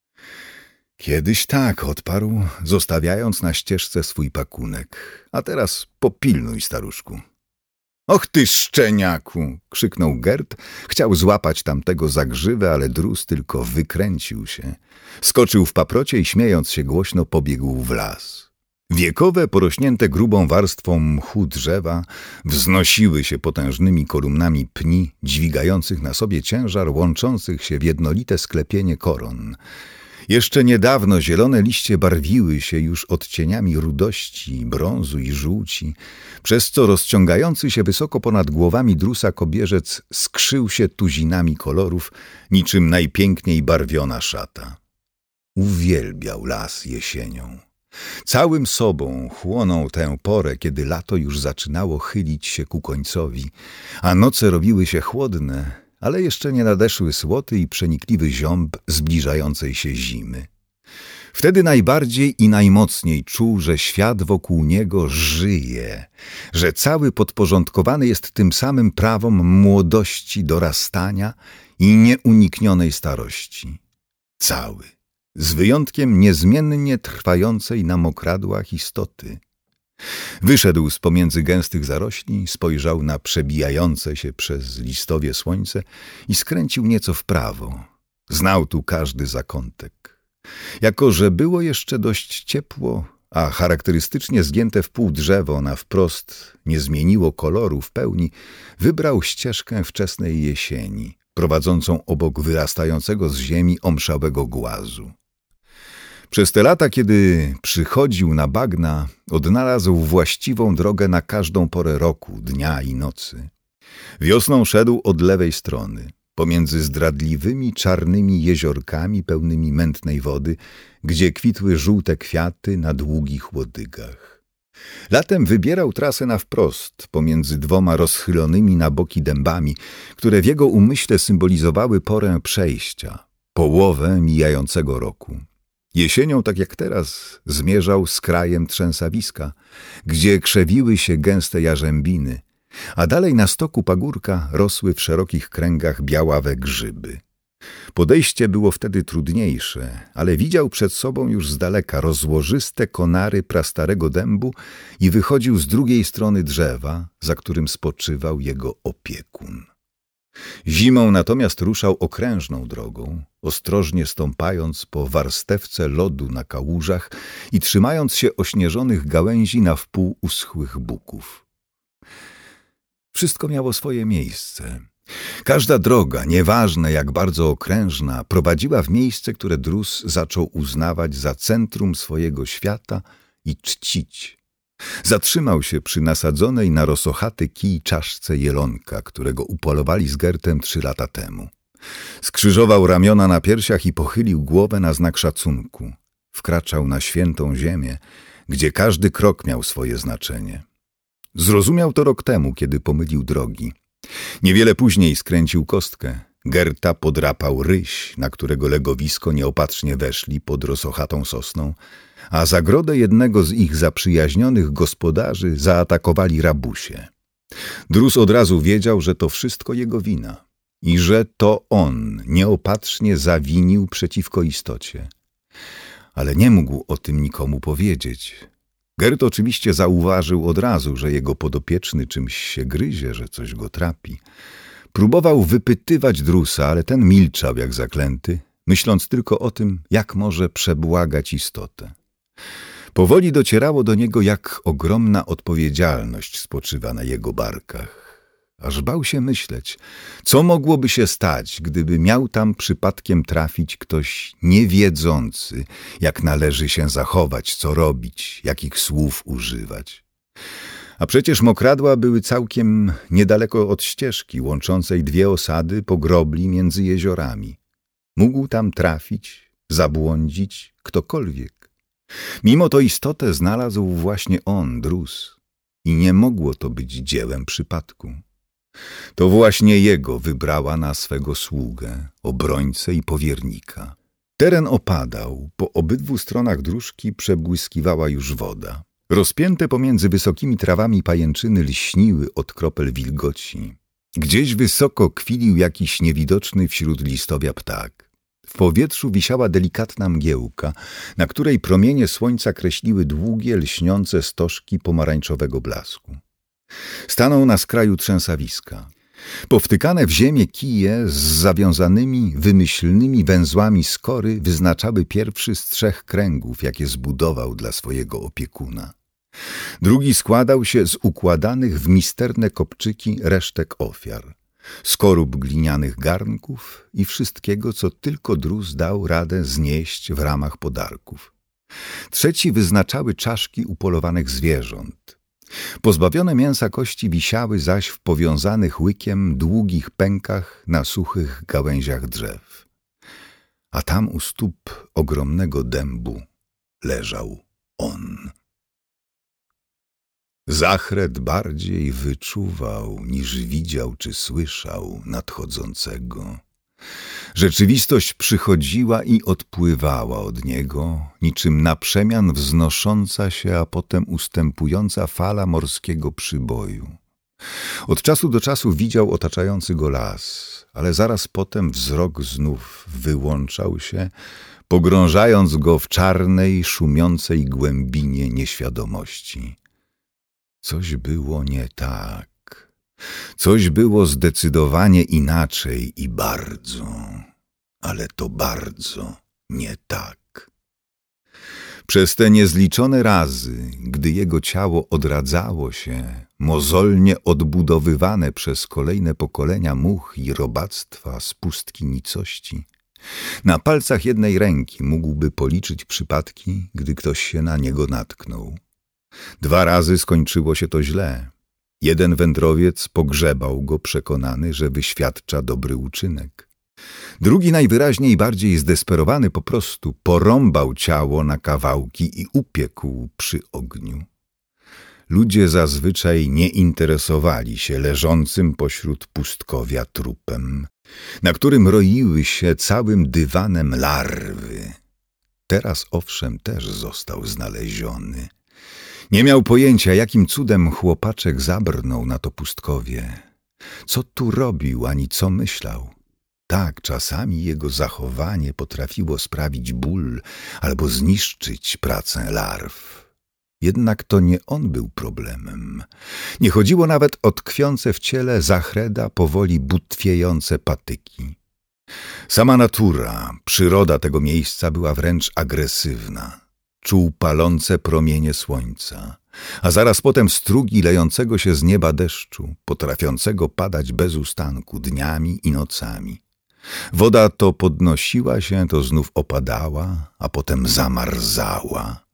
„Kiedyś tak”, odparł, zostawiając na ścieżce swój pakunek. „A teraz popilnuj, staruszku.” „Och ty szczeniaku!” krzyknął Gerd. Chciał złapać tamtego za grzywę, ale Drus tylko wykręcił się. Skoczył w paprocie i śmiejąc się głośno pobiegł w las. Wiekowe, porośnięte grubą warstwą mchu drzewa wznosiły się potężnymi kolumnami pni, dźwigających na sobie ciężar łączących się w jednolite sklepienie koron. Jeszcze niedawno zielone liście barwiły się już odcieniami rudości, brązu i żółci, przez co rozciągający się wysoko ponad głowami Drusa kobierzec skrzył się tuzinami kolorów, niczym najpiękniej barwiona szata. Uwielbiał las jesienią. Całym sobą chłonął tę porę, kiedy lato już zaczynało chylić się ku końcowi, a noce robiły się chłodne, ale jeszcze nie nadeszły słoty i przenikliwy ziąb zbliżającej się zimy. Wtedy najbardziej i najmocniej czuł, że świat wokół niego żyje, że cały podporządkowany jest tym samym prawom młodości, dorastania i nieuniknionej starości. Cały, z wyjątkiem niezmiennie trwającej na mokradłach istoty. Wyszedł z pomiędzy gęstych zarośli, spojrzał na przebijające się przez listowie słońce i skręcił nieco w prawo. Znał tu każdy zakątek. Jako że było jeszcze dość ciepło, a charakterystycznie zgięte w pół drzewo na wprost nie zmieniło koloru w pełni, wybrał ścieżkę wczesnej jesieni, prowadzącą obok wyrastającego z ziemi omszałego głazu. Przez te lata, kiedy przychodził na bagna, odnalazł właściwą drogę na każdą porę roku, dnia i nocy. Wiosną szedł od lewej strony, pomiędzy zdradliwymi, czarnymi jeziorkami pełnymi mętnej wody, gdzie kwitły żółte kwiaty na długich łodygach. Latem wybierał trasę na wprost, pomiędzy 2 rozchylonymi na boki dębami, które w jego umyśle symbolizowały porę przejścia, połowę mijającego roku. Jesienią, tak jak teraz, zmierzał z krajem trzęsawiska, gdzie krzewiły się gęste jarzębiny, a dalej na stoku pagórka rosły w szerokich kręgach białawe grzyby. Podejście było wtedy trudniejsze, ale widział przed sobą już z daleka rozłożyste konary prastarego dębu i wychodził z drugiej strony drzewa, za którym spoczywał jego opiekun. Zimą natomiast ruszał okrężną drogą, ostrożnie stąpając po warstewce lodu na kałużach i trzymając się ośnieżonych gałęzi na wpół uschłych buków. Wszystko miało swoje miejsce. Każda droga, nieważne jak bardzo okrężna, prowadziła w miejsce, które Drus zaczął uznawać za centrum swojego świata i czcić. Zatrzymał się przy nasadzonej na rosochaty kij czaszce jelonka, którego upolowali z Gertem 3 lata temu. Skrzyżował ramiona na piersiach i pochylił głowę na znak szacunku. Wkraczał na świętą ziemię, gdzie każdy krok miał swoje znaczenie. Zrozumiał to rok temu, kiedy pomylił drogi. Niewiele później skręcił kostkę. Gerta podrapał ryś, na którego legowisko nieopatrznie weszli pod rosochatą sosną, a zagrodę jednego z ich zaprzyjaźnionych gospodarzy zaatakowali rabusie. Drus od razu wiedział, że to wszystko jego wina i że to on nieopatrznie zawinił przeciwko istocie. Ale nie mógł o tym nikomu powiedzieć. Gert oczywiście zauważył od razu, że jego podopieczny czymś się gryzie, że coś go trapi. Próbował wypytywać Drusa, ale ten milczał jak zaklęty, myśląc tylko o tym, jak może przebłagać istotę. Powoli docierało do niego, jak ogromna odpowiedzialność spoczywa na jego barkach. Aż bał się myśleć, co mogłoby się stać, gdyby miał tam przypadkiem trafić ktoś niewiedzący, jak należy się zachować, co robić, jakich słów używać. A przecież mokradła były całkiem niedaleko od ścieżki łączącej dwie osady po grobli między jeziorami. Mógł tam trafić, zabłądzić ktokolwiek. Mimo to istotę znalazł właśnie on, Drus, i nie mogło to być dziełem przypadku. To właśnie jego wybrała na swego sługę, obrońcę i powiernika. Teren opadał, po obydwu stronach dróżki przebłyskiwała już woda. Rozpięte pomiędzy wysokimi trawami pajęczyny lśniły od kropel wilgoci. Gdzieś wysoko kwilił jakiś niewidoczny wśród listowia ptak. W powietrzu wisiała delikatna mgiełka, na której promienie słońca kreśliły długie, lśniące stożki pomarańczowego blasku. Stanął na skraju trzęsawiska. Powtykane w ziemię kije z zawiązanymi, wymyślnymi węzłami skory wyznaczały pierwszy z 3 kręgów, jakie zbudował dla swojego opiekuna. Drugi składał się z układanych w misterne kopczyki resztek ofiar, skorup glinianych garnków i wszystkiego, co tylko Drus dał radę znieść w ramach podarków. Trzeci wyznaczały czaszki upolowanych zwierząt. Pozbawione mięsa kości wisiały zaś w powiązanych łykiem długich pękach na suchych gałęziach drzew. A tam u stóp ogromnego dębu leżał on. Zachret bardziej wyczuwał, niż widział czy słyszał nadchodzącego. Rzeczywistość przychodziła i odpływała od niego, niczym na przemian wznosząca się, a potem ustępująca fala morskiego przyboju. Od czasu do czasu widział otaczający go las, ale zaraz potem wzrok znów wyłączał się, pogrążając go w czarnej, szumiącej głębinie nieświadomości. Coś było nie tak. Coś było zdecydowanie inaczej i bardzo, ale to bardzo nie tak. Przez te niezliczone razy, gdy jego ciało odradzało się, mozolnie odbudowywane przez kolejne pokolenia much i robactwa z pustki nicości, na palcach jednej ręki mógłby policzyć przypadki, gdy ktoś się na niego natknął. 2 razy skończyło się to źle. Jeden wędrowiec pogrzebał go przekonany, że wyświadcza dobry uczynek. Drugi najwyraźniej bardziej zdesperowany po prostu porąbał ciało na kawałki i upiekł przy ogniu. Ludzie zazwyczaj nie interesowali się leżącym pośród pustkowia trupem, na którym roiły się całym dywanem larwy. Teraz owszem też został znaleziony. Nie miał pojęcia, jakim cudem chłopaczek zabrnął na to pustkowie. Co tu robił, ani co myślał. Tak, czasami jego zachowanie potrafiło sprawić ból albo zniszczyć pracę larw. Jednak to nie on był problemem. Nie chodziło nawet o tkwiące w ciele Zachreda powoli butwiejące patyki. Sama natura, przyroda tego miejsca była wręcz agresywna. Czuł palące promienie słońca, a zaraz potem strugi lejącego się z nieba deszczu, potrafiącego padać bez ustanku dniami i nocami. Woda to podnosiła się, to znów opadała, a potem zamarzała.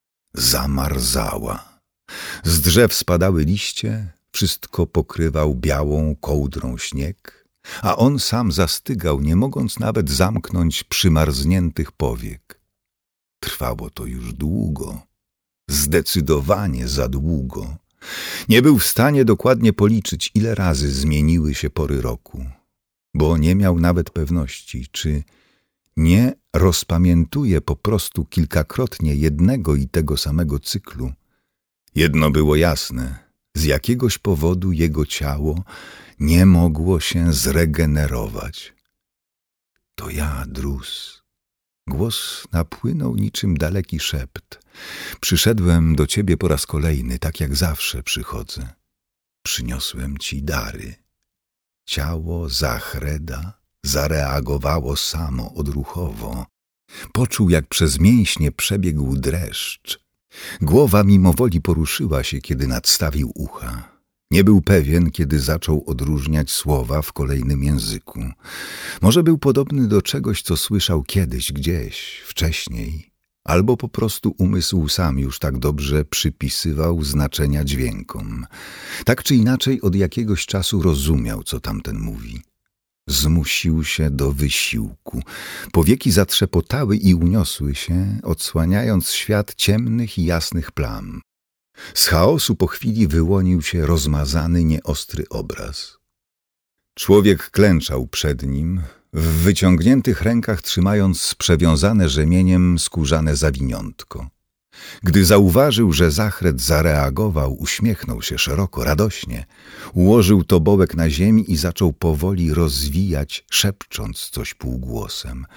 Zamarzała. Z drzew spadały liście, wszystko pokrywał białą kołdrą śnieg, a on sam zastygał, nie mogąc nawet zamknąć przymarzniętych powiek. Trwało to już długo, zdecydowanie za długo. Nie był w stanie dokładnie policzyć, ile razy zmieniły się pory roku, bo nie miał nawet pewności, czy nie rozpamiętuje po prostu kilkakrotnie jednego i tego samego cyklu. Jedno było jasne, z jakiegoś powodu jego ciało nie mogło się zregenerować. To ja, Drus. Głos napłynął niczym daleki szept. Przyszedłem do ciebie po raz kolejny, tak jak zawsze przychodzę. Przyniosłem ci dary. Ciało Zachreda zareagowało samo odruchowo. Poczuł, jak przez mięśnie przebiegł dreszcz. Głowa mimowoli poruszyła się, kiedy nadstawił ucha. Nie był pewien, kiedy zaczął odróżniać słowa w kolejnym języku. Może był podobny do czegoś, co słyszał kiedyś, gdzieś, wcześniej, albo po prostu umysł sam już tak dobrze przypisywał znaczenia dźwiękom. Tak czy inaczej od jakiegoś czasu rozumiał, co tamten mówi. Zmusił się do wysiłku. Powieki zatrzepotały i uniosły się, odsłaniając świat ciemnych i jasnych plam. Z chaosu po chwili wyłonił się rozmazany, nieostry obraz. Człowiek klęczał przed nim, w wyciągniętych rękach trzymając przewiązane rzemieniem skórzane zawiniątko. Gdy zauważył, że Zachred zareagował, uśmiechnął się szeroko, radośnie. Ułożył tobołek na ziemi i zaczął powoli rozwijać, szepcząc coś półgłosem.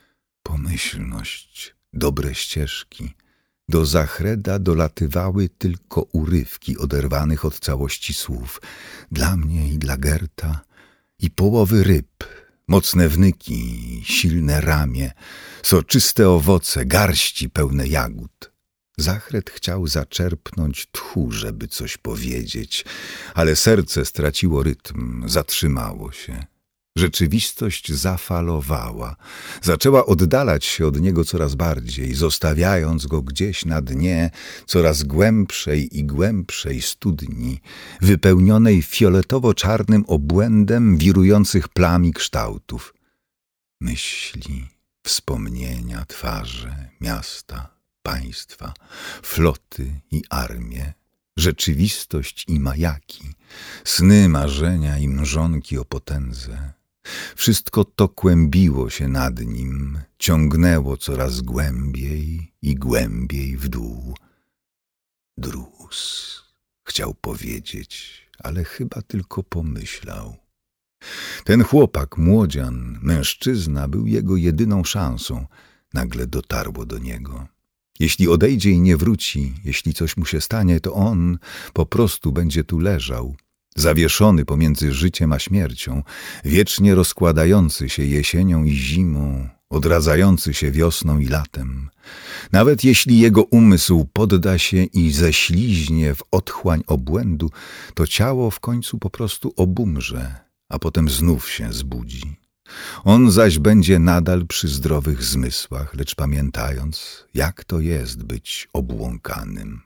Pomyślność, dobre ścieżki. Do Zachreda dolatywały tylko urywki oderwanych od całości słów. Dla mnie i dla Gerta i połowy ryb, mocne wnyki, silne ramię, soczyste owoce, garści pełne jagód. Zachred chciał zaczerpnąć tchu, żeby coś powiedzieć, ale serce straciło rytm, zatrzymało się. Rzeczywistość zafalowała, zaczęła oddalać się od niego coraz bardziej, zostawiając go gdzieś na dnie coraz głębszej i głębszej studni, wypełnionej fioletowo-czarnym obłędem wirujących plam i kształtów. Myśli, wspomnienia, twarze, miasta, państwa, floty i armie, rzeczywistość i majaki, sny, marzenia i mrzonki o potędze. Wszystko to kłębiło się nad nim, ciągnęło coraz głębiej i głębiej w dół. Drus, chciał powiedzieć, ale chyba tylko pomyślał. Ten chłopak, młodzian, mężczyzna był jego jedyną szansą. Nagle dotarło do niego. Jeśli odejdzie i nie wróci, jeśli coś mu się stanie, to on po prostu będzie tu leżał, zawieszony pomiędzy życiem a śmiercią, wiecznie rozkładający się jesienią i zimą, odradzający się wiosną i latem. Nawet jeśli jego umysł podda się i ześliźnie w otchłań obłędu, to ciało w końcu po prostu obumrze, a potem znów się zbudzi. On zaś będzie nadal przy zdrowych zmysłach, lecz pamiętając, jak to jest być obłąkanym.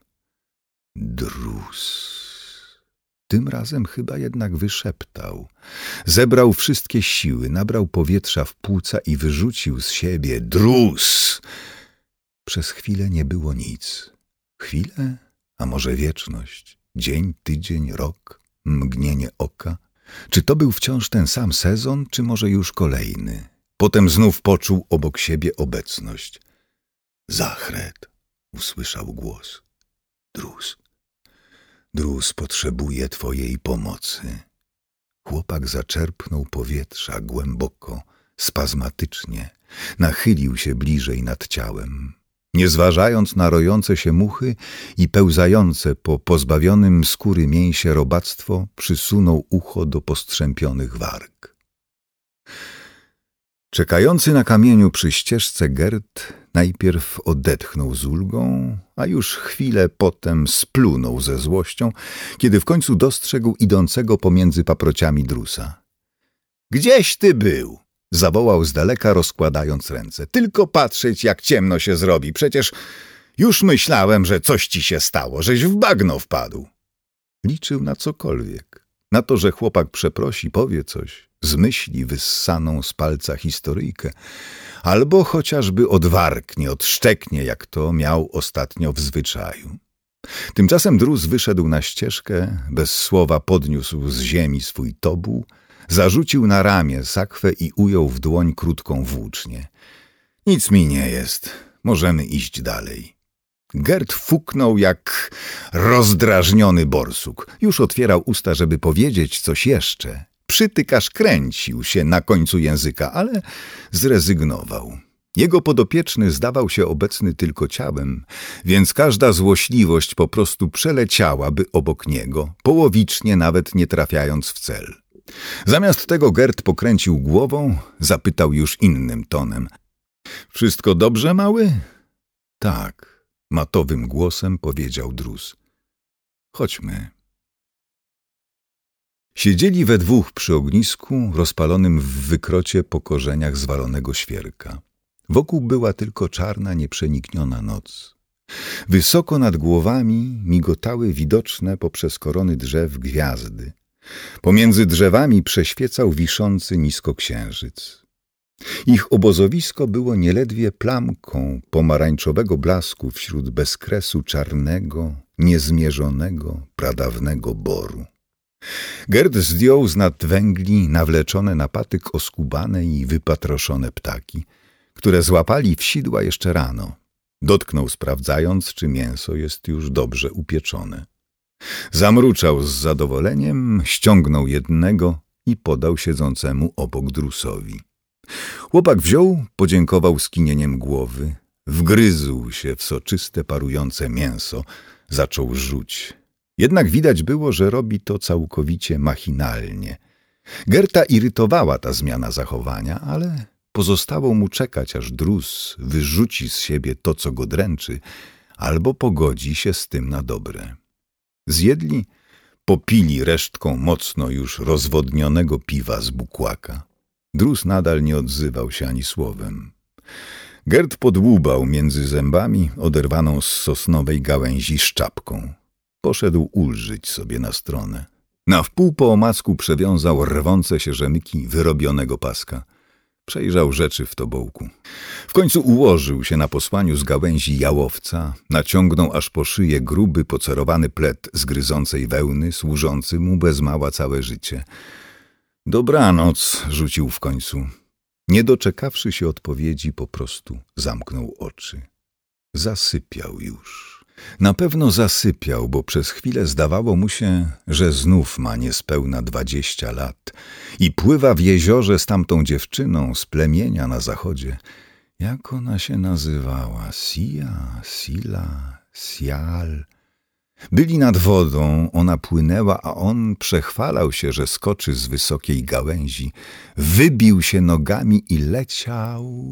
Drus. Tym razem chyba jednak wyszeptał. Zebrał wszystkie siły, nabrał powietrza w płuca i wyrzucił z siebie Drus. Przez chwilę nie było nic. Chwilę, a może wieczność, dzień, tydzień, rok, mgnienie oka. Czy to był wciąż ten sam sezon, czy może już kolejny? Potem znów poczuł obok siebie obecność. Zachred, usłyszał głos. Drus. Drus potrzebuje twojej pomocy. Chłopak zaczerpnął powietrza głęboko, spazmatycznie. Nachylił się bliżej nad ciałem. Nie zważając na rojące się muchy i pełzające po pozbawionym skóry mięsie robactwo, przysunął ucho do postrzępionych warg. Czekający na kamieniu przy ścieżce Gert najpierw odetchnął z ulgą, a już chwilę potem splunął ze złością, kiedy w końcu dostrzegł idącego pomiędzy paprociami Drusa. — Gdzieś ty był? — zawołał z daleka, rozkładając ręce. — Tylko patrzeć, jak ciemno się zrobi. Przecież już myślałem, że coś ci się stało, żeś w bagno wpadł. Liczył na cokolwiek. Na to, że chłopak przeprosi, powie coś, zmyśli wyssaną z palca historyjkę, albo chociażby odwarknie, odszczeknie, jak to miał ostatnio w zwyczaju. Tymczasem Drus wyszedł na ścieżkę, bez słowa podniósł z ziemi swój tobół, zarzucił na ramię sakwę i ujął w dłoń krótką włócznię. — Nic mi nie jest, możemy iść dalej. Gert fuknął jak rozdrażniony borsuk. Już otwierał usta, żeby powiedzieć coś jeszcze. Przytykarz kręcił się na końcu języka, ale zrezygnował. Jego podopieczny zdawał się obecny tylko ciałem, więc każda złośliwość po prostu przeleciałaby obok niego, połowicznie nawet nie trafiając w cel. Zamiast tego Gerd pokręcił głową, zapytał już innym tonem. Wszystko dobrze, mały? Tak, matowym głosem powiedział Drus. Chodźmy. Siedzieli we dwóch przy ognisku, rozpalonym w wykrocie po korzeniach zwalonego świerka. Wokół była tylko czarna, nieprzenikniona noc. Wysoko nad głowami migotały widoczne poprzez korony drzew gwiazdy. Pomiędzy drzewami przeświecał wiszący nisko księżyc. Ich obozowisko było nieledwie plamką pomarańczowego blasku wśród bezkresu czarnego, niezmierzonego, pradawnego boru. Gerd zdjął z nad węgli nawleczone na patyk oskubane i wypatroszone ptaki, które złapali w sidła jeszcze rano. Dotknął, sprawdzając, czy mięso jest już dobrze upieczone. Zamruczał z zadowoleniem, ściągnął jednego i podał siedzącemu obok Drusowi. Chłopak wziął, podziękował skinieniem głowy, wgryzł się w soczyste, parujące mięso, zaczął żuć. Jednak widać było, że robi to całkowicie machinalnie. Gerta irytowała ta zmiana zachowania, ale pozostało mu czekać, aż Drus wyrzuci z siebie to, co go dręczy, albo pogodzi się z tym na dobre. Zjedli, popili resztką mocno już rozwodnionego piwa z bukłaka. Drus nadal nie odzywał się ani słowem. Gerd podłubał między zębami oderwaną z sosnowej gałęzi szczapką. Poszedł ulżyć sobie na stronę. Na wpół po omacku przewiązał rwące się rzemyki wyrobionego paska. Przejrzał rzeczy w tobołku. W końcu ułożył się na posłaniu z gałęzi jałowca, naciągnął aż po szyję gruby, pocerowany plet z gryzącej wełny, służący mu bez mała całe życie. Dobranoc, rzucił w końcu. Nie doczekawszy się odpowiedzi, po prostu zamknął oczy. Zasypiał już. Na pewno zasypiał, bo przez chwilę zdawało mu się, że znów ma niespełna 20 lat i pływa w jeziorze z tamtą dziewczyną z plemienia na zachodzie. Jak ona się nazywała? Sia, Sila, Sial. Byli nad wodą, ona płynęła, a on przechwalał się, że skoczy z wysokiej gałęzi. Wybił się nogami i leciał.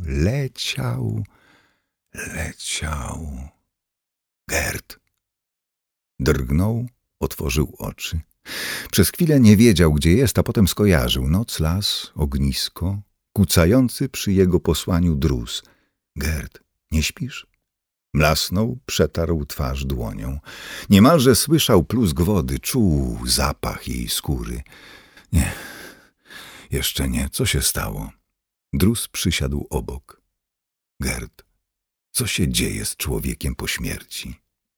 Gerd. Drgnął, otworzył oczy. Przez chwilę nie wiedział, gdzie jest, a potem skojarzył. Noc, las, ognisko, kucający przy jego posłaniu Drus. Gerd, nie śpisz? Mlasnął, przetarł twarz dłonią. Niemalże słyszał plusk wody, czuł zapach jej skóry. Nie, jeszcze nie. Co się stało? Drus przysiadł obok. Gerd, co się dzieje z człowiekiem po śmierci?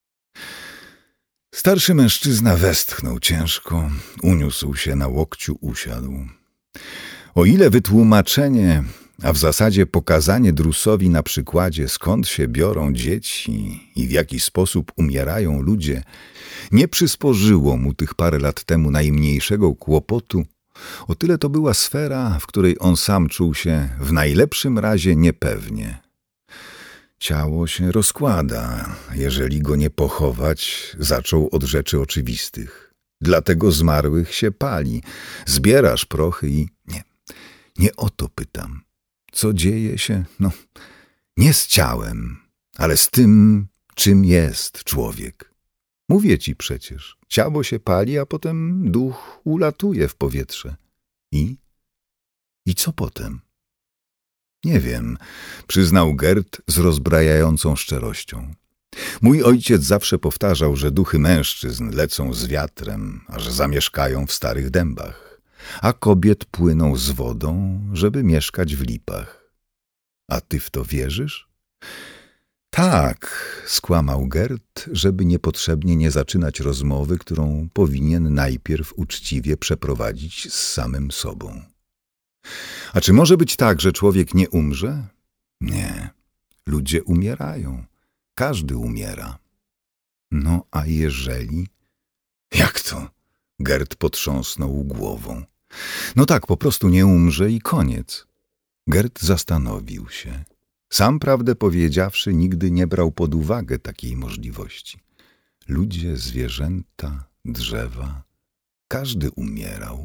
Starszy mężczyzna westchnął ciężko, uniósł się na łokciu, usiadł. O ile wytłumaczenie, a w zasadzie pokazanie Drusowi na przykładzie, skąd się biorą dzieci i w jaki sposób umierają ludzie, nie przysporzyło mu tych parę lat temu najmniejszego kłopotu, o tyle to była sfera, w której on sam czuł się w najlepszym razie niepewnie. Ciało się rozkłada. Jeżeli go nie pochować, zaczął od rzeczy oczywistych. Dlatego zmarłych się pali. Zbierasz prochy i... Nie o to pytam. Co dzieje się? Nie z ciałem, ale z tym, czym jest człowiek. Mówię ci przecież, ciało się pali, a potem duch ulatuje w powietrze. I co potem? Nie wiem, przyznał Gerd z rozbrajającą szczerością. Mój ojciec zawsze powtarzał, że duchy mężczyzn lecą z wiatrem, aż zamieszkają w starych dębach, a kobiet płyną z wodą, żeby mieszkać w lipach. A ty w to wierzysz? Tak, skłamał Gerd, żeby niepotrzebnie nie zaczynać rozmowy, którą powinien najpierw uczciwie przeprowadzić z samym sobą. A czy może być tak, że człowiek nie umrze? Nie. Ludzie umierają. Każdy umiera. No a jeżeli? Jak to? Gerd potrząsnął głową. No tak, po prostu nie umrze i koniec. Gerd zastanowił się. Sam, prawdę powiedziawszy, nigdy nie brał pod uwagę takiej możliwości. Ludzie, zwierzęta, drzewa, każdy umierał.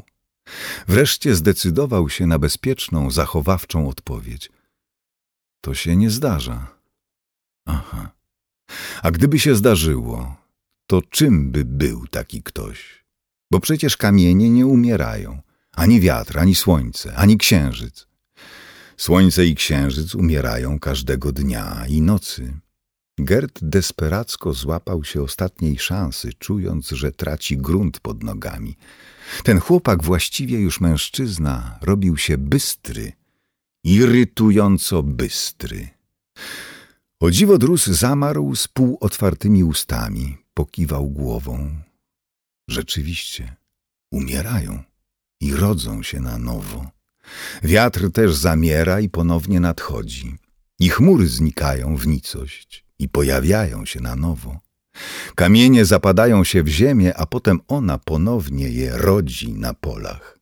Wreszcie zdecydował się na bezpieczną, zachowawczą odpowiedź. To się nie zdarza. Aha. A gdyby się zdarzyło, to czym by był taki ktoś? Bo przecież kamienie nie umierają. Ani wiatr, ani słońce, ani księżyc. Słońce i księżyc umierają każdego dnia i nocy. Gerd desperacko złapał się ostatniej szansy, czując, że traci grunt pod nogami. Ten chłopak, właściwie już mężczyzna, robił się bystry, irytująco bystry. O dziwo Drus zamarł z półotwartymi ustami, pokiwał głową. Rzeczywiście, umierają i rodzą się na nowo. Wiatr też zamiera i ponownie nadchodzi. I chmury znikają w nicość i pojawiają się na nowo. Kamienie zapadają się w ziemię, a potem ona ponownie je rodzi na polach.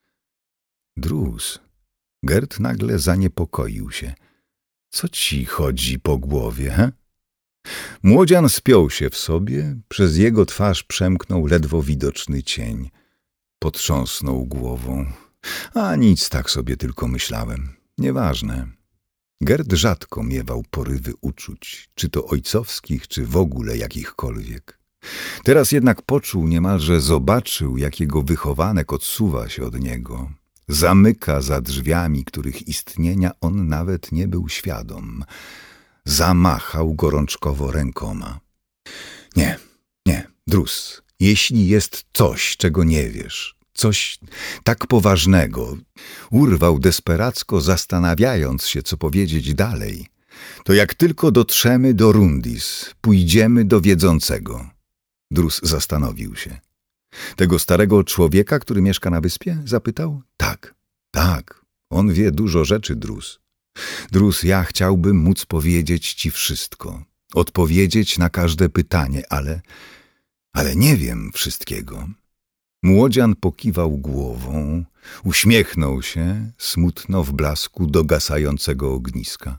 Drus, Gerd nagle zaniepokoił się. Co ci chodzi po głowie, he? Młodzian spiął się w sobie, przez jego twarz przemknął ledwo widoczny cień. Potrząsnął głową. A nic, tak sobie tylko myślałem. Nieważne. Gerd rzadko miewał porywy uczuć, czy to ojcowskich, czy w ogóle jakichkolwiek. Teraz jednak poczuł, niemalże zobaczył, jak jego wychowanek odsuwa się od niego. Zamyka za drzwiami, których istnienia on nawet nie był świadom. Zamachał gorączkowo rękoma. Nie, Drus, jeśli jest coś, czego nie wiesz, coś tak poważnego, urwał desperacko, zastanawiając się, co powiedzieć dalej, to jak tylko dotrzemy do Rundis, pójdziemy do wiedzącego. Drus zastanowił się. Tego starego człowieka, który mieszka na wyspie? Zapytał. Tak, on wie dużo rzeczy, Drus. Drus, ja chciałbym móc powiedzieć ci wszystko, odpowiedzieć na każde pytanie, ale nie wiem wszystkiego. Młodzian pokiwał głową, uśmiechnął się, smutno w blasku dogasającego ogniska.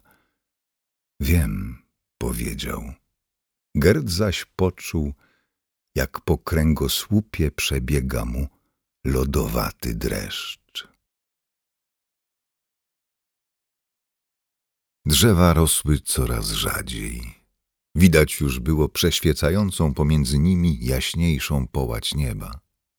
Wiem, powiedział. Gerd zaś poczuł, jak po kręgosłupie przebiega mu lodowaty dreszcz. Drzewa rosły coraz rzadziej. Widać już było przeświecającą pomiędzy nimi jaśniejszą połać nieba.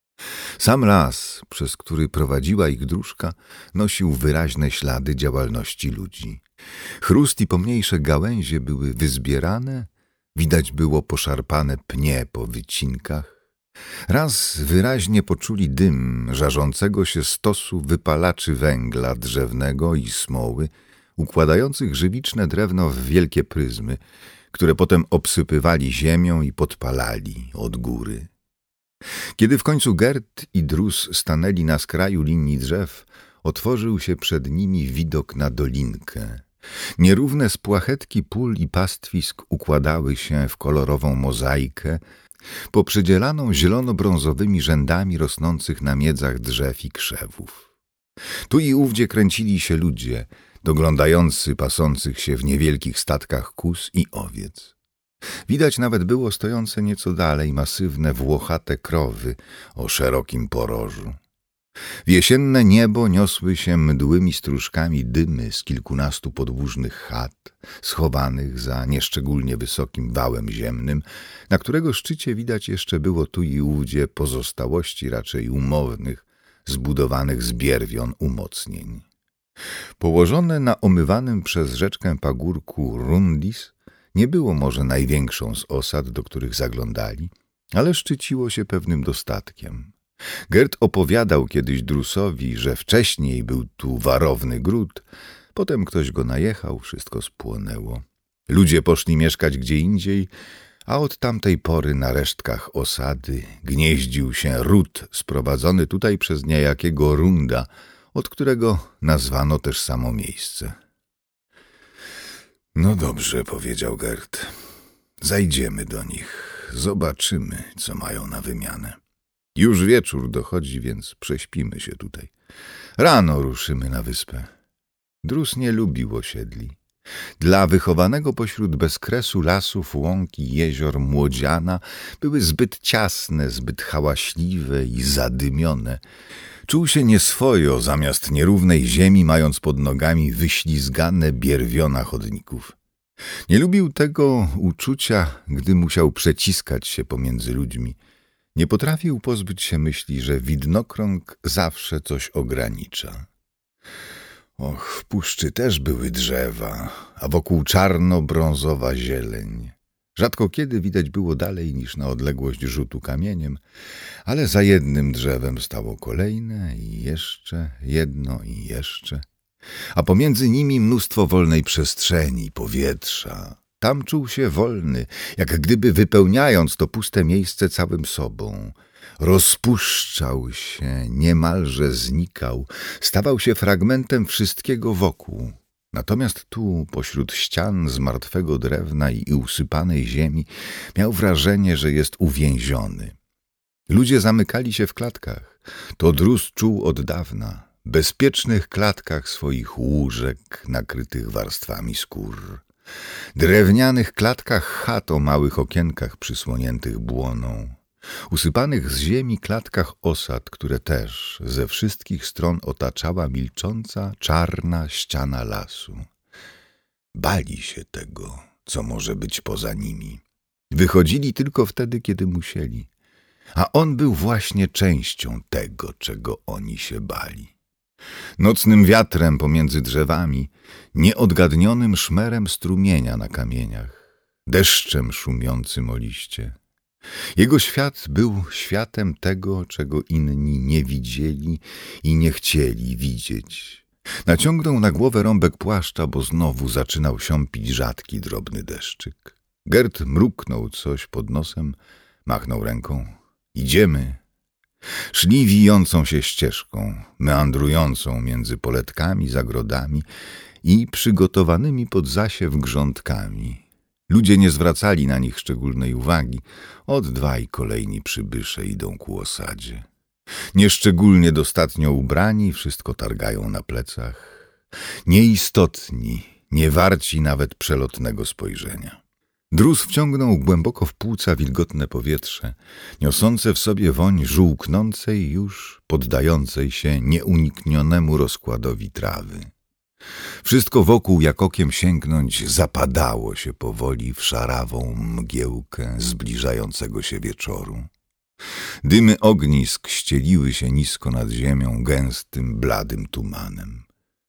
Sam las, przez który prowadziła ich dróżka, nosił wyraźne ślady działalności ludzi. Chrust i pomniejsze gałęzie były wyzbierane, widać było poszarpane pnie po wycinkach. Raz wyraźnie poczuli dym żarzącego się stosu wypalaczy węgla drzewnego i smoły, układających żywiczne drewno w wielkie pryzmy, które potem obsypywali ziemią i podpalali od góry. Kiedy w końcu Gerd i Drus stanęli na skraju linii drzew, otworzył się przed nimi widok na dolinkę. Nierówne spłachetki pól i pastwisk układały się w kolorową mozaikę, poprzydzielaną zielono-brązowymi rzędami rosnących na miedzach drzew i krzewów. Tu i ówdzie kręcili się ludzie, doglądający pasących się w niewielkich statkach kóz i owiec. Widać nawet było stojące nieco dalej masywne włochate krowy o szerokim porożu. W jesienne niebo niosły się mdłymi stróżkami dymy z kilkunastu podłużnych chat, schowanych za nieszczególnie wysokim wałem ziemnym, na którego szczycie widać jeszcze było tu i ówdzie pozostałości raczej umownych, zbudowanych z bierwion umocnień. Położone na omywanym przez rzeczkę pagórku Rundis nie było może największą z osad, do których zaglądali, ale szczyciło się pewnym dostatkiem. Gerd opowiadał kiedyś Drusowi, że wcześniej był tu warowny gród, potem ktoś go najechał, wszystko spłonęło. Ludzie poszli mieszkać gdzie indziej, a od tamtej pory na resztkach osady gnieździł się ród sprowadzony tutaj przez niejakiego Runda, od którego nazwano też samo miejsce. No dobrze, powiedział Gerd. Zajdziemy do nich, zobaczymy, co mają na wymianę. Już wieczór dochodzi, więc prześpimy się tutaj. Rano ruszymy na wyspę. Drus nie lubił osiedli. Dla wychowanego pośród bezkresu lasów, łąk i jezior młodziana były zbyt ciasne, zbyt hałaśliwe i zadymione. Czuł się nieswojo, zamiast nierównej ziemi, mając pod nogami wyślizgane bierwiona chodników. Nie lubił tego uczucia, gdy musiał przeciskać się pomiędzy ludźmi. Nie potrafił pozbyć się myśli, że widnokrąg zawsze coś ogranicza. Och, w puszczy też były drzewa, a wokół czarno-brązowa zieleń. Rzadko kiedy widać było dalej niż na odległość rzutu kamieniem, ale za jednym drzewem stało kolejne i jeszcze jedno i jeszcze, a pomiędzy nimi mnóstwo wolnej przestrzeni, powietrza. Tam czuł się wolny, jak gdyby wypełniając to puste miejsce całym sobą. Rozpuszczał się, niemalże znikał, stawał się fragmentem wszystkiego wokół. Natomiast tu, pośród ścian z martwego drewna i usypanej ziemi, miał wrażenie, że jest uwięziony. Ludzie zamykali się w klatkach. To Drus czuł od dawna, bezpiecznych klatkach swoich łóżek nakrytych warstwami skór. Drewnianych klatkach chat o małych okienkach przysłoniętych błoną. Usypanych z ziemi klatkach osad, które też ze wszystkich stron otaczała milcząca, czarna ściana lasu. Bali się tego, co może być poza nimi. Wychodzili tylko wtedy, kiedy musieli. A on był właśnie częścią tego, czego oni się bali. Nocnym wiatrem pomiędzy drzewami, nieodgadnionym szmerem strumienia na kamieniach, deszczem szumiącym o liście. Jego świat był światem tego, czego inni nie widzieli i nie chcieli widzieć. Naciągnął na głowę rąbek płaszcza, bo znowu zaczynał siąpić rzadki, drobny deszczyk. Gert mruknął coś pod nosem, machnął ręką. Idziemy. Szli wijącą się ścieżką, meandrującą między poletkami, zagrodami i przygotowanymi pod zasiew grządkami. Ludzie nie zwracali na nich szczególnej uwagi. Od dwaj kolejni przybysze idą ku osadzie. Nieszczególnie dostatnio ubrani, wszystko targają na plecach. Nieistotni, nie warci nawet przelotnego spojrzenia. Drus wciągnął głęboko w płuca wilgotne powietrze, niosące w sobie woń żółknącej już, poddającej się nieuniknionemu rozkładowi trawy. Wszystko wokół, jak okiem sięgnąć, zapadało się powoli w szarawą mgiełkę zbliżającego się wieczoru. Dymy ognisk ścieliły się nisko nad ziemią gęstym, bladym tumanem.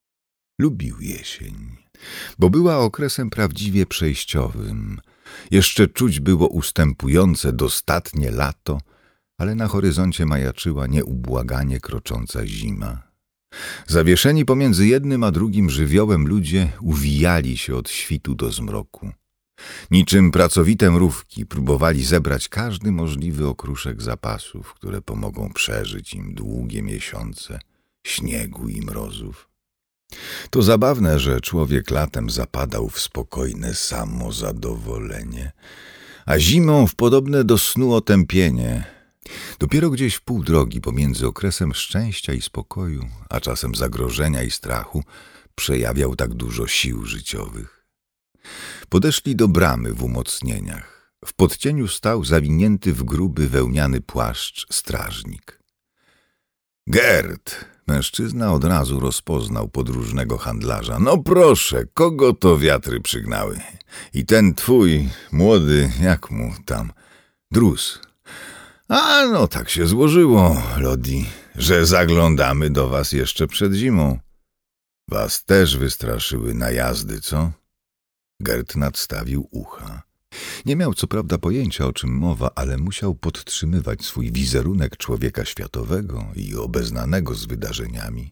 Lubił jesień, bo była okresem prawdziwie przejściowym. Jeszcze czuć było ustępujące dostatnie lato, ale na horyzoncie majaczyła nieubłaganie krocząca zima. Zawieszeni pomiędzy jednym a drugim żywiołem ludzie uwijali się od świtu do zmroku. Niczym pracowite mrówki próbowali zebrać każdy możliwy okruszek zapasów, które pomogą przeżyć im długie miesiące śniegu i mrozów. To zabawne, że człowiek latem zapadał w spokojne samozadowolenie, a zimą w podobne do snu otępienie. Dopiero gdzieś w pół drogi pomiędzy okresem szczęścia i spokoju, a czasem zagrożenia i strachu, przejawiał tak dużo sił życiowych. Podeszli do bramy w umocnieniach. W podcieniu stał zawinięty w gruby wełniany płaszcz strażnik. Gert! Mężczyzna od razu rozpoznał podróżnego handlarza. No proszę, kogo to wiatry przygnały? I ten twój, młody, jak mu tam? Drus. A no tak się złożyło, Lodi, że zaglądamy do was jeszcze przed zimą. Was też wystraszyły najazdy, co? Gert nadstawił ucha. Nie miał co prawda pojęcia, o czym mowa, ale musiał podtrzymywać swój wizerunek człowieka światowego i obeznanego z wydarzeniami.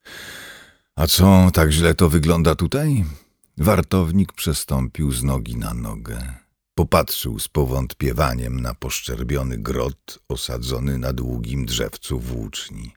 A co, tak źle to wygląda tutaj? Wartownik przestąpił z nogi na nogę. Popatrzył z powątpiewaniem na poszczerbiony grot osadzony na długim drzewcu włóczni.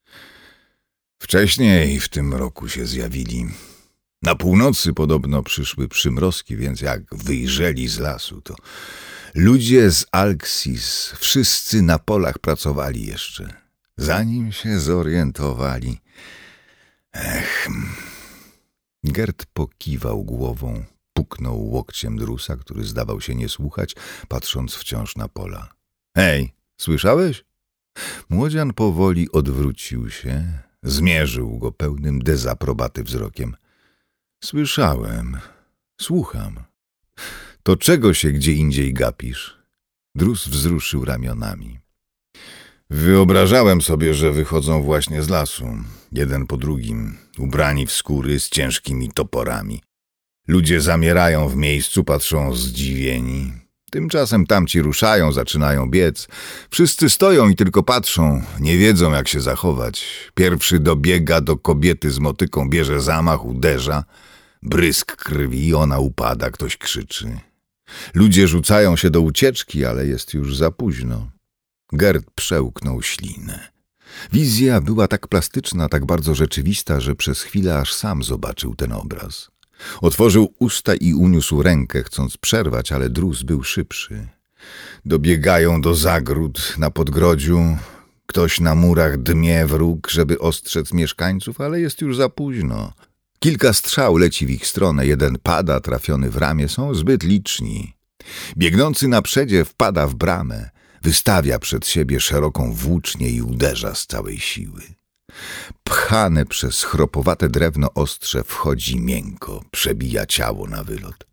Wcześniej w tym roku się zjawili. Na północy podobno przyszły przymrozki, więc jak wyjrzeli z lasu, to ludzie z Alksis wszyscy na polach pracowali jeszcze, zanim się zorientowali. Gert pokiwał głową, puknął łokciem Drusa, który zdawał się nie słuchać, patrząc wciąż na pola. Hej, słyszałeś? Młodzian powoli odwrócił się, zmierzył go pełnym dezaprobaty wzrokiem. Słyszałem, słucham. To czego się gdzie indziej gapisz? Drus wzruszył ramionami. Wyobrażałem sobie, że wychodzą właśnie z lasu, jeden po drugim, ubrani w skóry z ciężkimi toporami. Ludzie zamierają w miejscu, patrzą zdziwieni. Tymczasem tamci ruszają, zaczynają biec. Wszyscy stoją i tylko patrzą, nie wiedzą jak się zachować. Pierwszy dobiega do kobiety z motyką, bierze zamach, uderza. Brysk krwi, ona upada, ktoś krzyczy. Ludzie rzucają się do ucieczki, ale jest już za późno. Gert przełknął ślinę. Wizja była tak plastyczna, tak bardzo rzeczywista, że przez chwilę aż sam zobaczył ten obraz. Otworzył usta i uniósł rękę, chcąc przerwać, ale Drus był szybszy. Dobiegają do zagród na podgrodziu. Ktoś na murach dmie wróg, żeby ostrzec mieszkańców, ale jest już za późno. Kilka strzał leci w ich stronę, jeden pada, trafiony w ramię, są zbyt liczni. Biegnący na przedzie wpada w bramę, wystawia przed siebie szeroką włócznię i uderza z całej siły. Pchane przez chropowate drewno ostrze wchodzi miękko, przebija ciało na wylot.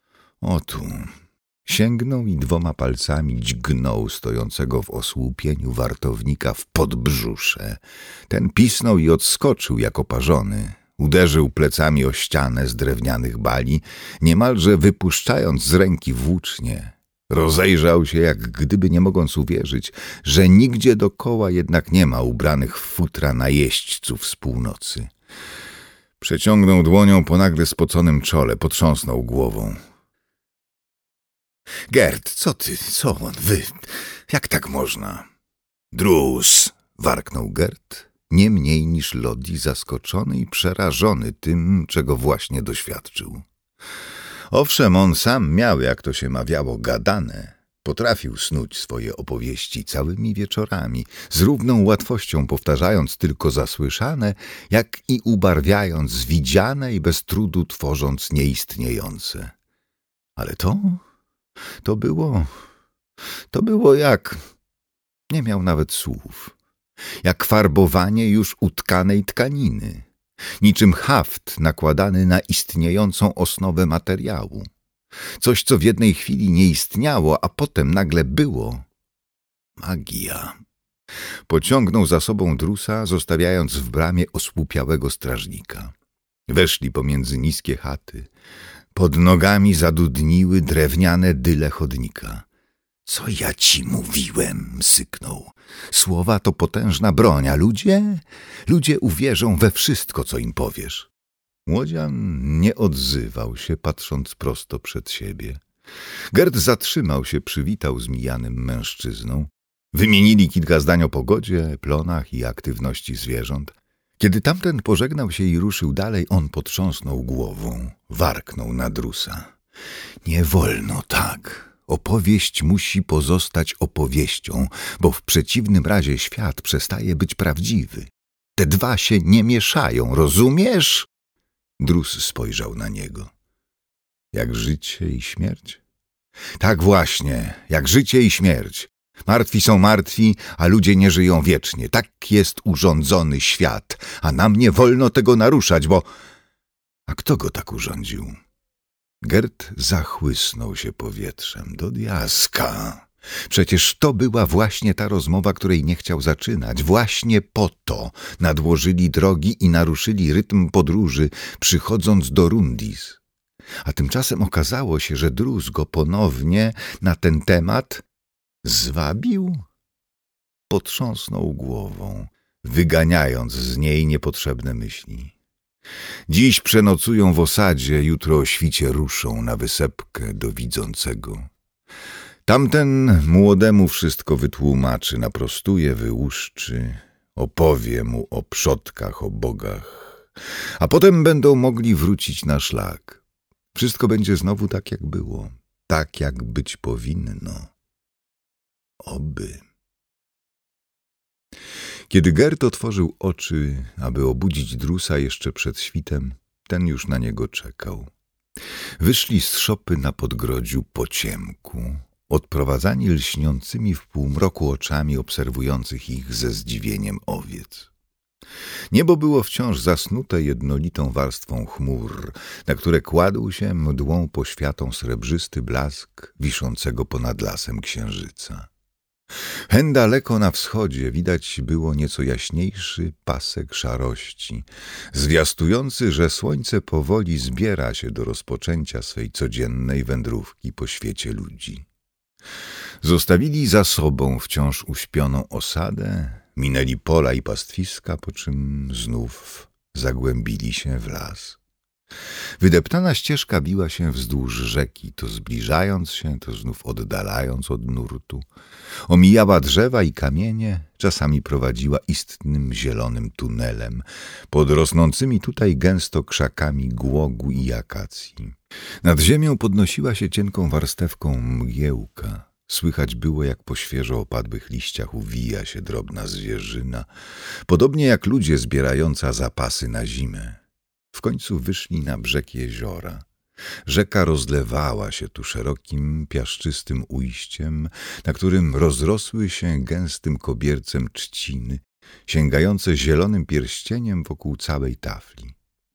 O tu! Sięgnął i 2 palcami dźgnął stojącego w osłupieniu wartownika w podbrzusze. Ten pisnął i odskoczył jak oparzony. Uderzył plecami o ścianę z drewnianych bali, niemalże wypuszczając z ręki włócznię. Rozejrzał się, jak gdyby nie mogąc uwierzyć, że nigdzie dokoła jednak nie ma ubranych w futra najeźdźców z północy. Przeciągnął dłonią po nagle spoconym czole, potrząsnął głową. Gert, co ty, co on, wy, jak tak można? Drus, warknął Gert, nie mniej niż Lodi, zaskoczony i przerażony tym, czego właśnie doświadczył. Owszem, on sam miał, jak to się mawiało, gadane. Potrafił snuć swoje opowieści całymi wieczorami, z równą łatwością powtarzając tylko zasłyszane, jak i ubarwiając widziane i bez trudu tworząc nieistniejące. Ale to było jak... Nie miał nawet słów. Jak farbowanie już utkanej tkaniny. Niczym haft nakładany na istniejącą osnowę materiału. Coś, co w jednej chwili nie istniało, a potem nagle było. Magia. Pociągnął za sobą Drusa, zostawiając w bramie osłupiałego strażnika. Weszli pomiędzy niskie chaty. Pod nogami zadudniły drewniane dyle chodnika. Co ja ci mówiłem? Syknął. Słowa to potężna broń, a ludzie uwierzą we wszystko, co im powiesz. Młodzian nie odzywał się, patrząc prosto przed siebie. Gert zatrzymał się, przywitał z mijanym mężczyzną. Wymienili kilka zdań o pogodzie, plonach i aktywności zwierząt. Kiedy tamten pożegnał się i ruszył dalej, on potrząsnął głową, warknął na Drusa. Nie wolno tak. Opowieść musi pozostać opowieścią, bo w przeciwnym razie świat przestaje być prawdziwy. Te dwa się nie mieszają, rozumiesz? Drus spojrzał na niego. Jak życie i śmierć? Tak właśnie, jak życie i śmierć. Martwi są martwi, a ludzie nie żyją wiecznie. Tak jest urządzony świat, a nam nie wolno tego naruszać, bo... A kto go tak urządził? Gert zachłysnął się powietrzem. Do diaska. Przecież to była właśnie ta rozmowa, której nie chciał zaczynać. Właśnie po to nadłożyli drogi i naruszyli rytm podróży, przychodząc do Rundis. A tymczasem okazało się, że Drus go ponownie na ten temat zwabił? Potrząsnął głową, wyganiając z niej niepotrzebne myśli. Dziś przenocują w osadzie, jutro o świcie ruszą na wysepkę do widzącego. Tamten młodemu wszystko wytłumaczy, naprostuje, wyłuszczy, opowie mu o przodkach, o bogach, a potem będą mogli wrócić na szlak. Wszystko będzie znowu tak, jak było, tak, jak być powinno. Oby. Kiedy Gert otworzył oczy, aby obudzić Drusa jeszcze przed świtem, ten już na niego czekał. Wyszli z szopy na podgrodziu po ciemku, odprowadzani lśniącymi w półmroku oczami obserwujących ich ze zdziwieniem owiec. Niebo było wciąż zasnute jednolitą warstwą chmur, na które kładł się mdłą poświatą srebrzysty blask wiszącego ponad lasem księżyca. Hen daleko na wschodzie widać było nieco jaśniejszy pasek szarości, zwiastujący, że słońce powoli zbiera się do rozpoczęcia swej codziennej wędrówki po świecie ludzi. Zostawili za sobą wciąż uśpioną osadę, minęli pola i pastwiska, po czym znów zagłębili się w las. Wydeptana ścieżka biła się wzdłuż rzeki, to zbliżając się, to znów oddalając od nurtu. Omijała drzewa i kamienie, czasami prowadziła istnym zielonym tunelem, pod rosnącymi tutaj gęsto krzakami głogu i akacji. Nad ziemią podnosiła się cienką warstewką mgiełka. Słychać było, jak po świeżo opadłych liściach uwija się drobna zwierzyna, podobnie jak ludzie zbierająca zapasy na zimę. W końcu wyszli na brzeg jeziora. Rzeka rozlewała się tu szerokim, piaszczystym ujściem, na którym rozrosły się gęstym kobiercem trzciny, sięgające zielonym pierścieniem wokół całej tafli.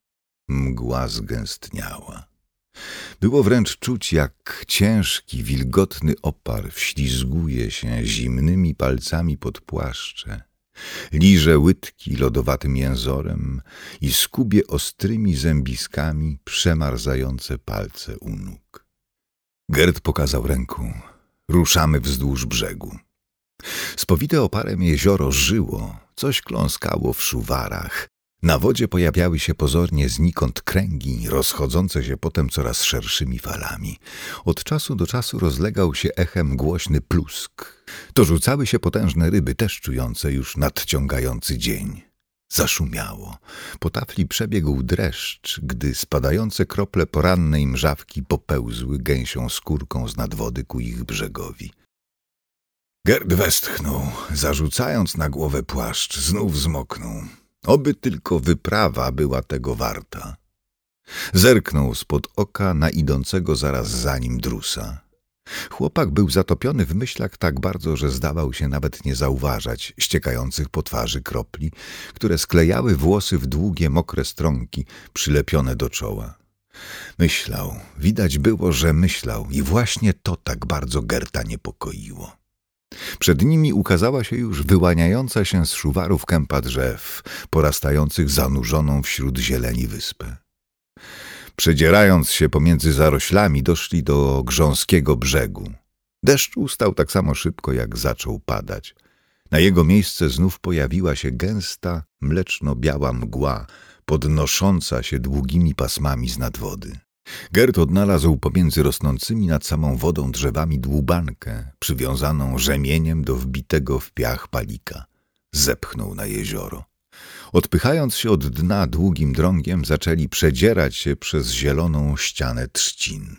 Mgła zgęstniała. Było wręcz czuć, jak ciężki, wilgotny opar wślizguje się zimnymi palcami pod płaszcze, liże łydki lodowatym jęzorem i skubie ostrymi zębiskami przemarzające palce u nóg. Gerd pokazał ręką. Ruszamy wzdłuż brzegu. Spowite oparem jezioro żyło, coś kląskało w szuwarach. Na wodzie pojawiały się pozornie znikąd kręgi, rozchodzące się potem coraz szerszymi falami. Od czasu do czasu rozlegał się echem głośny plusk. To rzucały się potężne ryby, też czujące już nadciągający dzień. Zaszumiało. Po tafli przebiegł dreszcz, gdy spadające krople porannej mrzawki popełzły gęsią skórką z nad wody ku ich brzegowi. Gerd westchnął, zarzucając na głowę płaszcz, znów zmoknął. Oby tylko wyprawa była tego warta. Zerknął spod oka na idącego zaraz za nim Drusa. Chłopak był zatopiony w myślach tak bardzo, że zdawał się nawet nie zauważać ściekających po twarzy kropli, które sklejały włosy w długie, mokre strąki przylepione do czoła. Myślał, widać było, że myślał i właśnie to tak bardzo Gerta niepokoiło. Przed nimi ukazała się już wyłaniająca się z szuwarów kępa drzew, porastających zanurzoną wśród zieleni wyspę. Przedzierając się pomiędzy zaroślami, doszli do grząskiego brzegu. Deszcz ustał tak samo szybko, jak zaczął padać. Na jego miejsce znów pojawiła się gęsta, mleczno-biała mgła, podnosząca się długimi pasmami z nad wody. Gerd odnalazł pomiędzy rosnącymi nad samą wodą drzewami dłubankę, przywiązaną rzemieniem do wbitego w piach palika. Zepchnął na jezioro. Odpychając się od dna długim drągiem, zaczęli przedzierać się przez zieloną ścianę trzcin.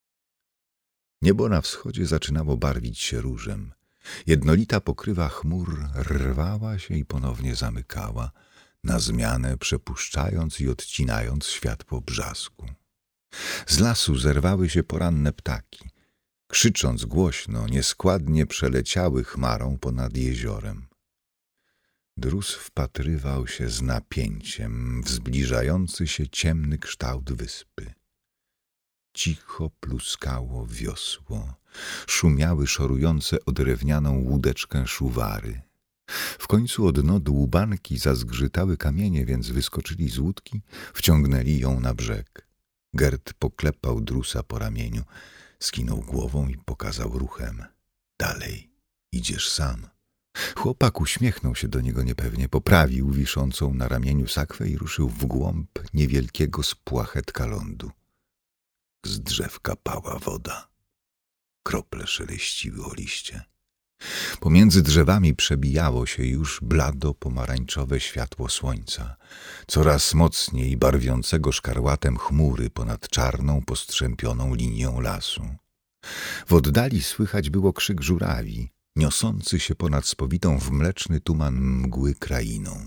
Niebo na wschodzie zaczynało barwić się różem. Jednolita pokrywa chmur rwała się i ponownie zamykała, na zmianę przepuszczając i odcinając światło brzasku. Z lasu zerwały się poranne ptaki. Krzycząc głośno, nieskładnie przeleciały chmarą ponad jeziorem. Drus wpatrywał się z napięciem w zbliżający się ciemny kształt wyspy. Cicho pluskało wiosło, szumiały szorujące o drewnianą łódeczkę szuwary. W końcu o dno dłubanki zazgrzytały kamienie, więc wyskoczyli z łódki, wciągnęli ją na brzeg. Gerd poklepał Drusa po ramieniu, skinął głową i pokazał ruchem. Dalej, idziesz sam. Chłopak uśmiechnął się do niego niepewnie, poprawił wiszącą na ramieniu sakwę i ruszył w głąb niewielkiego spłachetka lądu. Z drzew kapała woda. Krople szeleściły o liście. Pomiędzy drzewami przebijało się już blado-pomarańczowe światło słońca, coraz mocniej barwiącego szkarłatem chmury ponad czarną, postrzępioną linią lasu. W oddali słychać było krzyk żurawi, niosący się ponad spowitą w mleczny tuman mgły krainą.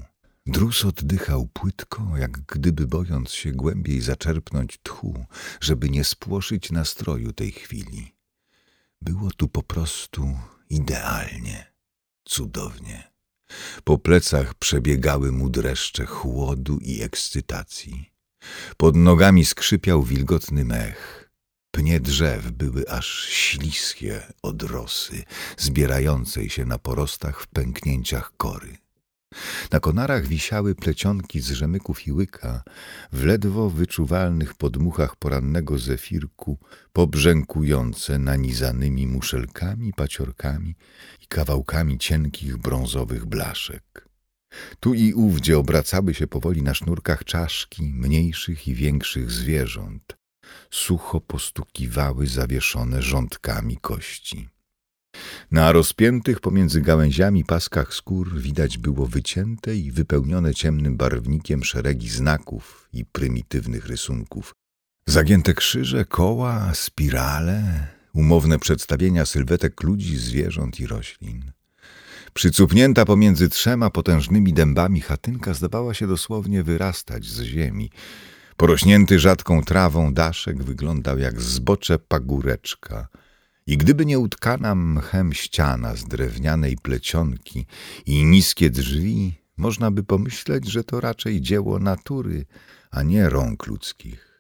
Drus oddychał płytko, jak gdyby bojąc się głębiej zaczerpnąć tchu, żeby nie spłoszyć nastroju tej chwili. Było tu po prostu idealnie, cudownie. Po plecach przebiegały mu dreszcze chłodu i ekscytacji. Pod nogami skrzypiał wilgotny mech. Pnie drzew były aż śliskie od rosy, zbierającej się na porostach w pęknięciach kory. Na konarach wisiały plecionki z rzemyków i łyka, w ledwo wyczuwalnych podmuchach porannego zefirku, pobrzękujące nanizanymi muszelkami, paciorkami i kawałkami cienkich brązowych blaszek. Tu i ówdzie obracały się powoli na sznurkach czaszki mniejszych i większych zwierząt. Sucho postukiwały zawieszone rządkami kości. Na rozpiętych pomiędzy gałęziami paskach skór widać było wycięte i wypełnione ciemnym barwnikiem szeregi znaków i prymitywnych rysunków. Zagięte krzyże, koła, spirale, umowne przedstawienia sylwetek ludzi, zwierząt i roślin. Przycupnięta pomiędzy 3 potężnymi dębami chatynka zdawała się dosłownie wyrastać z ziemi. Porośnięty rzadką trawą daszek wyglądał jak zbocze pagóreczka. I gdyby nie utkana mchem ściana z drewnianej plecionki i niskie drzwi, można by pomyśleć, że to raczej dzieło natury, a nie rąk ludzkich.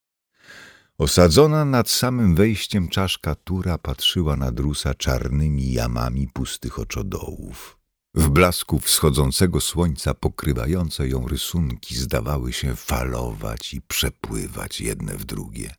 Osadzona nad samym wejściem czaszka Tura patrzyła na Drusa czarnymi jamami pustych oczodołów. W blasku wschodzącego słońca pokrywające ją rysunki zdawały się falować i przepływać jedne w drugie.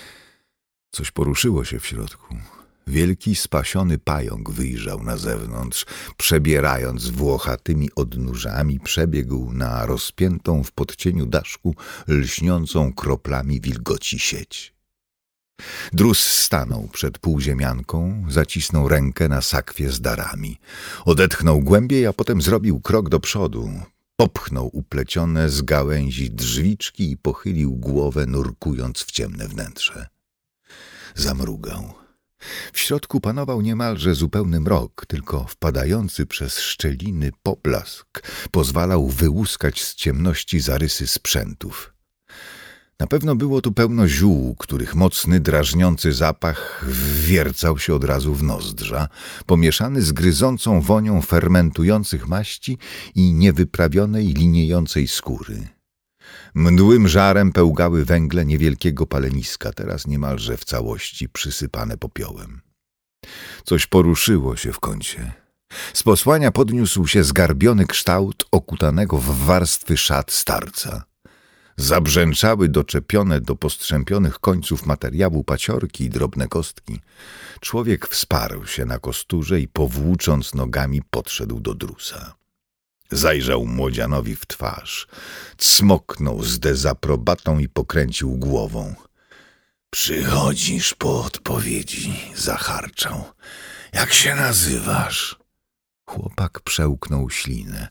Coś poruszyło się w środku. Wielki, spasiony pająk wyjrzał na zewnątrz, przebierając włochatymi odnóżami, przebiegł na rozpiętą w podcieniu daszku, lśniącą kroplami wilgoci sieć. Drus stanął przed półziemianką, zacisnął rękę na sakwie z darami. Odetchnął głębiej, a potem zrobił krok do przodu. Popchnął uplecione z gałęzi drzwiczki i pochylił głowę, nurkując w ciemne wnętrze. Zamrugał. W środku panował niemalże zupełny mrok, tylko wpadający przez szczeliny poblask pozwalał wyłuskać z ciemności zarysy sprzętów. Na pewno było tu pełno ziół, których mocny, drażniący zapach wwiercał się od razu w nozdrza, pomieszany z gryzącą wonią fermentujących maści i niewyprawionej, liniejącej skóry. Mdłym żarem pełgały węgle niewielkiego paleniska, teraz niemalże w całości przysypane popiołem. Coś poruszyło się w kącie. Z posłania podniósł się zgarbiony kształt okutanego w warstwy szat starca. Zabrzęczały doczepione do postrzępionych końców materiału paciorki i drobne kostki. Człowiek wsparł się na kosturze i powłócząc nogami podszedł do Drusa. Zajrzał młodzianowi w twarz, cmoknął z dezaprobatą i pokręcił głową. Przychodzisz po odpowiedzi, zacharczał. Jak się nazywasz? Chłopak przełknął ślinę.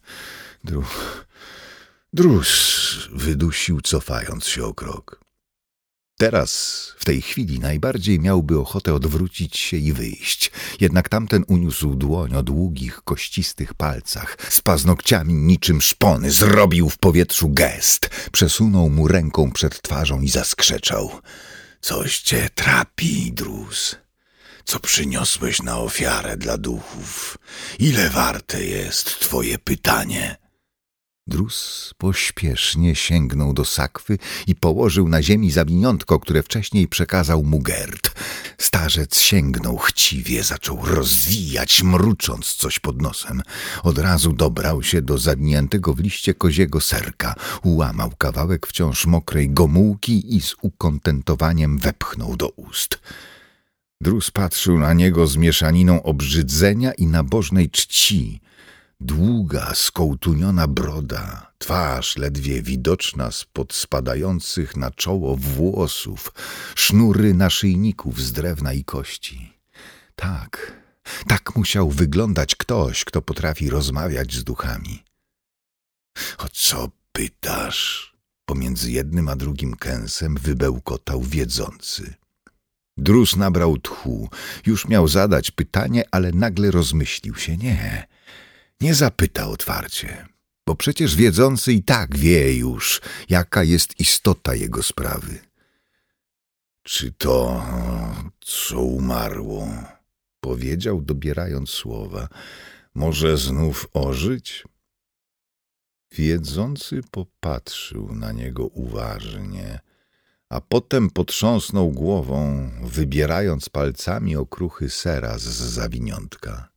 Drus, wydusił, cofając się o krok. Teraz, w tej chwili, najbardziej miałby ochotę odwrócić się i wyjść. Jednak tamten uniósł dłoń o długich, kościstych palcach, z paznokciami niczym szpony, zrobił w powietrzu gest, przesunął mu ręką przed twarzą i zaskrzeczał. Coś cię trapi, Drus. Co przyniosłeś na ofiarę dla duchów? Ile warte jest twoje pytanie? Drus pośpiesznie sięgnął do sakwy i położył na ziemi zawiniątko, które wcześniej przekazał mu Gerd. Starzec sięgnął chciwie, zaczął rozwijać, mrucząc coś pod nosem. Od razu dobrał się do zawiniętego w liście koziego serka, ułamał kawałek wciąż mokrej gomułki i z ukontentowaniem wepchnął do ust. Drus patrzył na niego z mieszaniną obrzydzenia i nabożnej czci. Długa, skołtuniona broda, twarz ledwie widoczna spod spadających na czoło włosów, sznury naszyjników z drewna i kości. Tak musiał wyglądać ktoś, kto potrafi rozmawiać z duchami. O co pytasz? Pomiędzy jednym a drugim kęsem wybełkotał wiedzący. Drus nabrał tchu, już miał zadać pytanie, ale nagle rozmyślił się. Nie zapytał otwarcie. bo przecież wiedzący i tak wie już, jaka jest istota jego sprawy. Czy to, co umarło, powiedział, dobierając słowa, może znów ożyć? Wiedzący popatrzył na niego uważnie, a potem potrząsnął głową, wybierając palcami okruchy sera z zawiniątka.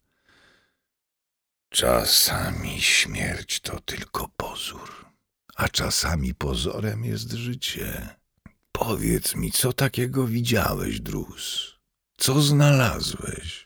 Czasami śmierć to tylko pozór, a czasami pozorem jest życie. Powiedz mi, co takiego widziałeś, Drus? Co znalazłeś?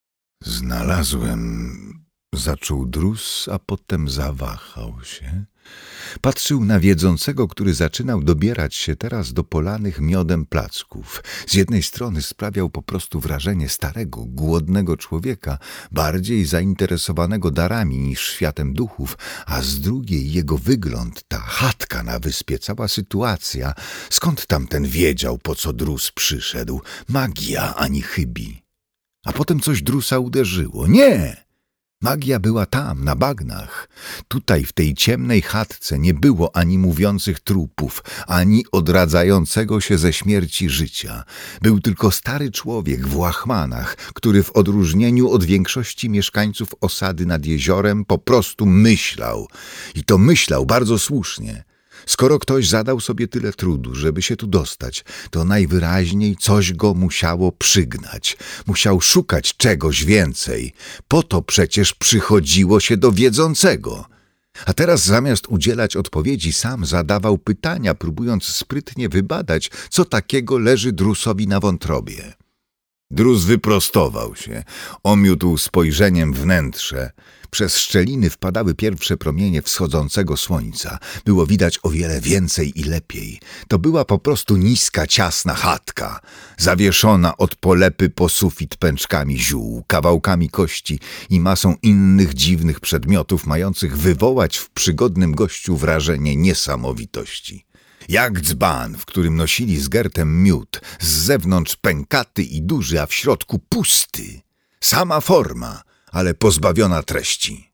Znalazłem... Zaczął Drus, a potem zawahał się. Patrzył na wiedzącego, który zaczynał dobierać się teraz do polanych miodem placków. Z jednej strony sprawiał po prostu wrażenie starego, głodnego człowieka, bardziej zainteresowanego darami niż światem duchów, a z drugiej jego wygląd, ta chatka na wyspie, cała sytuacja. Skąd tamten wiedział, po co Drus przyszedł? Magia ani chybi. A potem coś Drusa uderzyło. Nie! Magia była tam, na bagnach. Tutaj, w tej ciemnej chatce nie było ani mówiących trupów, ani odradzającego się ze śmierci życia. Był tylko stary człowiek w łachmanach, który w odróżnieniu od większości mieszkańców osady nad jeziorem po prostu myślał. I to myślał bardzo słusznie. Skoro ktoś zadał sobie tyle trudu, żeby się tu dostać, to najwyraźniej coś go musiało przygnać. Musiał szukać czegoś więcej. Po to przecież przychodziło się do wiedzącego. A teraz zamiast udzielać odpowiedzi, sam zadawał pytania, próbując sprytnie wybadać, co takiego leży Drusowi na wątrobie. Drus wyprostował się, omiótł spojrzeniem wnętrze. Przez szczeliny wpadały pierwsze promienie wschodzącego słońca. Było widać o wiele więcej i lepiej. To była po prostu niska, ciasna chatka, zawieszona od polepy po sufit pęczkami ziół, kawałkami kości i masą innych dziwnych przedmiotów, mających wywołać w przygodnym gościu wrażenie niesamowitości. Jak dzban, w którym nosili z gertem miód, z zewnątrz pękaty i duży, a w środku pusty. Sama forma, ale pozbawiona treści.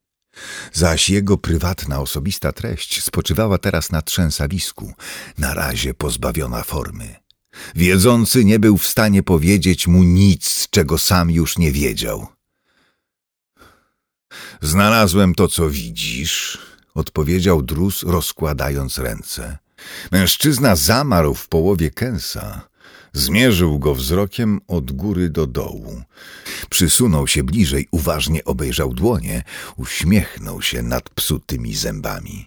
Zaś jego prywatna, osobista treść spoczywała teraz na trzęsawisku, na razie pozbawiona formy. Wiedzący nie był w stanie powiedzieć mu nic, czego sam już nie wiedział. Znalazłem to, co widzisz, odpowiedział Drus, rozkładając ręce. Mężczyzna zamarł w połowie kęsa. Zmierzył go wzrokiem od góry do dołu. Przysunął się bliżej, uważnie obejrzał dłonie, uśmiechnął się nadpsutymi zębami.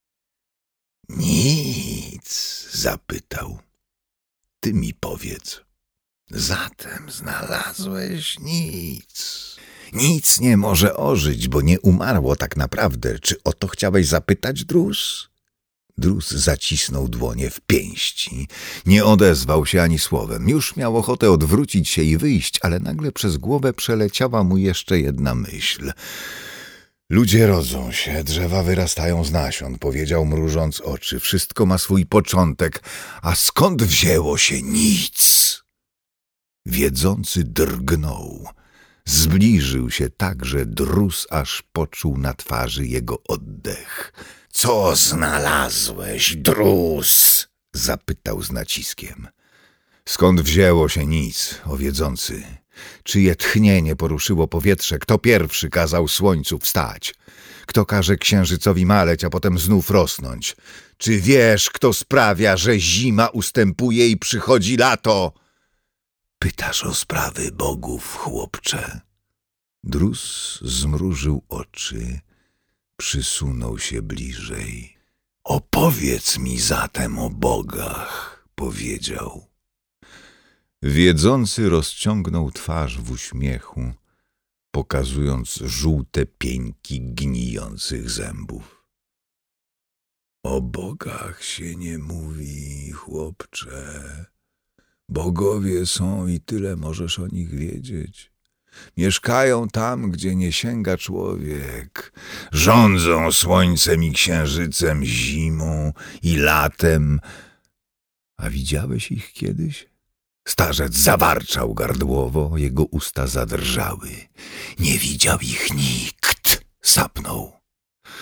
Nic, zapytał. Ty mi powiedz. Zatem znalazłeś nic. Nic nie może ożyć, bo nie umarło tak naprawdę. Czy o to chciałeś zapytać, Drus? Drus zacisnął dłonie w pięści. Nie odezwał się ani słowem. Już miał ochotę odwrócić się i wyjść, ale nagle przez głowę przeleciała mu jeszcze jedna myśl. Ludzie rodzą się, drzewa wyrastają z nasion, powiedział, mrużąc oczy. Wszystko ma swój początek, a skąd wzięło się nic? Wiedzący drgnął. Zbliżył się tak, że Drus aż poczuł na twarzy jego oddech. Co znalazłeś, Drus? Zapytał z naciskiem. Skąd wzięło się nic, o wiedzący? Czyje tchnienie poruszyło powietrze? Kto pierwszy kazał słońcu wstać? Kto każe księżycowi maleć, a potem znów rosnąć? Czy wiesz, kto sprawia, że zima ustępuje i przychodzi lato? Pytasz o sprawy bogów, chłopcze. Drus zmrużył oczy. Przysunął się bliżej. Opowiedz mi zatem o bogach, powiedział. Wiedzący rozciągnął twarz w uśmiechu, pokazując żółte pieńki gnijących zębów. O bogach się nie mówi, chłopcze. Bogowie są i tyle możesz o nich wiedzieć. Mieszkają tam, gdzie nie sięga człowiek. Rządzą słońcem i księżycem, zimą i latem. A widziałeś ich kiedyś? Starzec zawarczał gardłowo, jego usta zadrżały. Nie widział ich nikt, sapnął.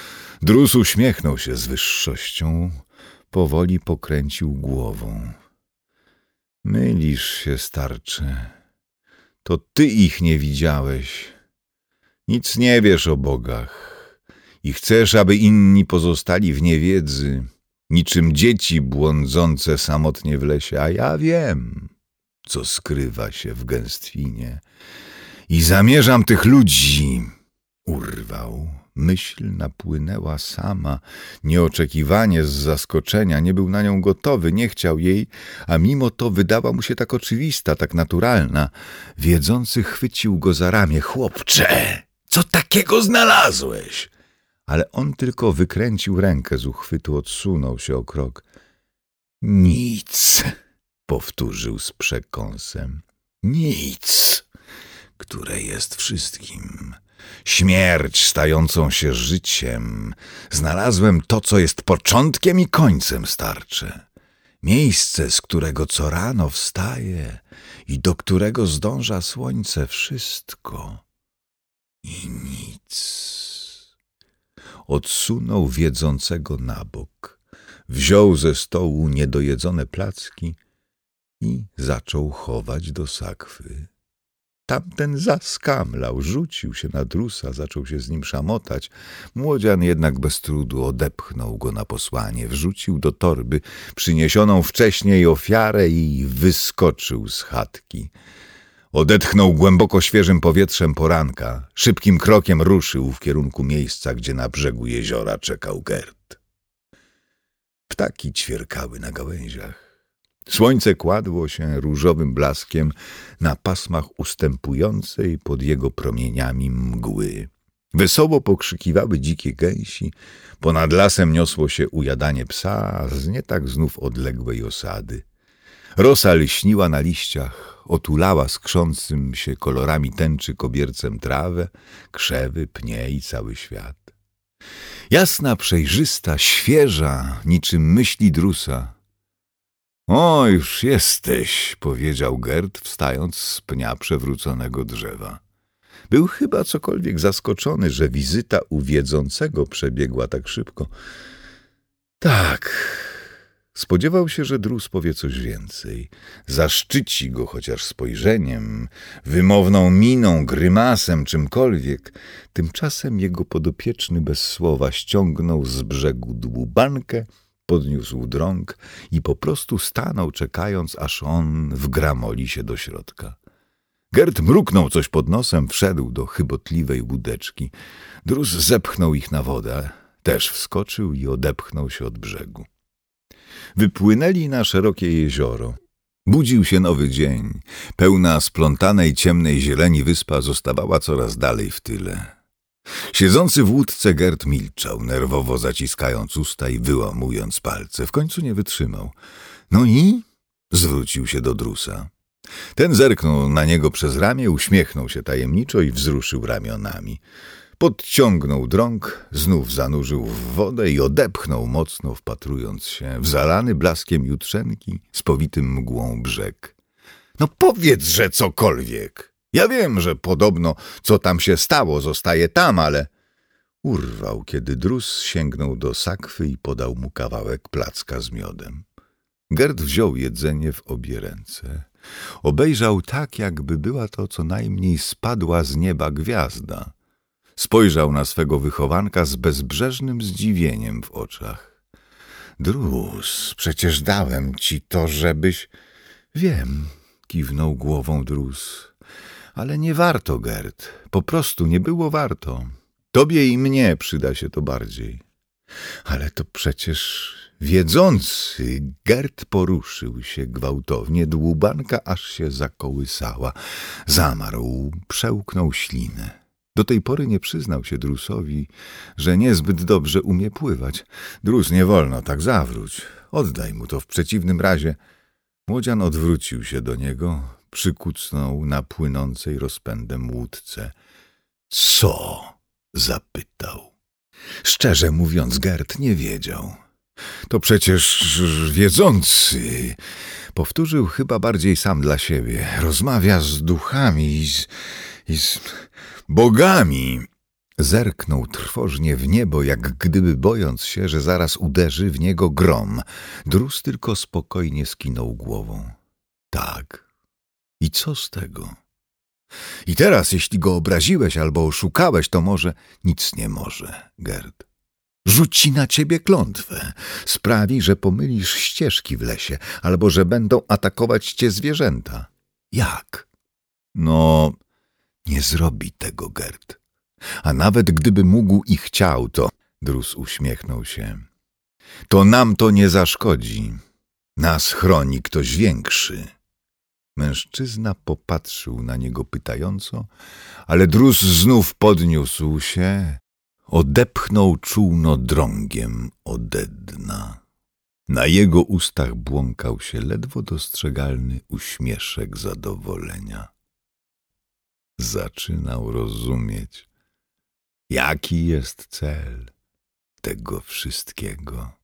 Drus uśmiechnął się z wyższością, powoli pokręcił głową. Mylisz się, starcze. To ty ich nie widziałeś. Nic nie wiesz o bogach i chcesz, aby inni pozostali w niewiedzy, niczym dzieci błądzące samotnie w lesie, a ja wiem, co skrywa się w gęstwinie i zamierzam tych ludzi. Urwał. Myśl napłynęła sama, nieoczekiwanie, z zaskoczenia, nie był na nią gotowy, nie chciał jej, a mimo to wydała mu się tak oczywista, tak naturalna. Wiedzący chwycił go za ramię. Chłopcze, co takiego znalazłeś? Ale on tylko wykręcił rękę z uchwytu, odsunął się o krok. Nic, powtórzył z przekąsem. Nic, które jest wszystkim. Śmierć stającą się życiem. Znalazłem to, co jest początkiem i końcem, starcze. Miejsce, z którego co rano wstaje i do którego zdąża słońce. Wszystko i nic. Odsunął wiedzącego na bok, wziął ze stołu niedojedzone placki i zaczął chować do sakwy. Tamten zaskamlał, rzucił się na Drusa, zaczął się z nim szamotać. Młodzian jednak bez trudu odepchnął go na posłanie, wrzucił do torby przyniesioną wcześniej ofiarę i wyskoczył z chatki. Odetchnął głęboko świeżym powietrzem poranka, szybkim krokiem ruszył w kierunku miejsca, gdzie na brzegu jeziora czekał Gert. Ptaki ćwierkały na gałęziach. Słońce kładło się różowym blaskiem na pasmach ustępującej pod jego promieniami mgły. Wesoło pokrzykiwały dzikie gęsi, ponad lasem niosło się ujadanie psa, a z nie tak znów odległej osady. Rosa lśniła na liściach, otulała skrzącym się kolorami tęczy kobiercem trawę, krzewy, pnie i cały świat. Jasna, przejrzysta, świeża, niczym myśli Drusa. O, już jesteś, powiedział Gert, wstając z pnia przewróconego drzewa. Był chyba cokolwiek zaskoczony, że wizyta u wiedzącego przebiegła tak szybko. Tak, spodziewał się, że Drus powie coś więcej. Zaszczyci go chociaż spojrzeniem, wymowną miną, grymasem, czymkolwiek. Tymczasem jego podopieczny bez słowa ściągnął z brzegu dłubankę, podniósł drąg i po prostu stanął, czekając, aż on wgramoli się do środka. Gert mruknął coś pod nosem, wszedł do chybotliwej łódeczki. Drus zepchnął ich na wodę, też wskoczył i odepchnął się od brzegu. Wypłynęli na szerokie jezioro. Budził się nowy dzień. Pełna splątanej ciemnej zieleni wyspa zostawała coraz dalej w tyle. Siedzący w łódce Gert milczał, nerwowo zaciskając usta i wyłamując palce. W końcu nie wytrzymał. No i? Zwrócił się do Drusa. Ten zerknął na niego przez ramię, uśmiechnął się tajemniczo i wzruszył ramionami. Podciągnął drąg, znów zanurzył w wodę i odepchnął mocno, wpatrując się w zalany blaskiem jutrzenki, spowitym mgłą brzeg. No powiedz, że cokolwiek. Ja wiem, że podobno co tam się stało zostaje tam, ale... Urwał, kiedy Drus sięgnął do sakwy i podał mu kawałek placka z miodem. Gert wziął jedzenie w obie ręce. Obejrzał tak, jakby była to co najmniej spadła z nieba gwiazda. Spojrzał na swego wychowanka z bezbrzeżnym zdziwieniem w oczach. Drus, przecież dałem ci to, żebyś... Wiem, kiwnął głową Drus. Ale nie warto, Gert. Po prostu nie było warto. Tobie i mnie przyda się to bardziej. Ale to przecież wiedzący. Gert poruszył się gwałtownie. Dłubanka aż się zakołysała. Zamarł, przełknął ślinę. Do tej pory nie przyznał się Drusowi, że niezbyt dobrze umie pływać. Drus, nie wolno, tak zawróć. Oddaj mu to, w przeciwnym razie... Młodzian odwrócił się do niego, przykucnął na płynącej rozpędem łódce. Co? Zapytał. Szczerze mówiąc, Gert nie wiedział. To przecież wiedzący, powtórzył chyba bardziej sam dla siebie. Rozmawia z duchami i z bogami. Zerknął trwożnie w niebo, jak gdyby bojąc się, że zaraz uderzy w niego grom. Drus tylko spokojnie skinął głową. Tak. I co z tego? I teraz, jeśli go obraziłeś albo oszukałeś, to może nic nie może, Gerd. Rzuci na ciebie klątwę. Sprawi, że pomylisz ścieżki w lesie, albo że będą atakować cię zwierzęta. Jak? No, nie zrobi tego, Gerd. A nawet gdyby mógł i chciał, to... Drus uśmiechnął się. To nam to nie zaszkodzi. Nas chroni ktoś większy. Mężczyzna popatrzył na niego pytająco, ale Drus znów podniósł się, odepchnął czółno drągiem ode dna. Na jego ustach błąkał się ledwo dostrzegalny uśmieszek zadowolenia. Zaczynał rozumieć, jaki jest cel tego wszystkiego.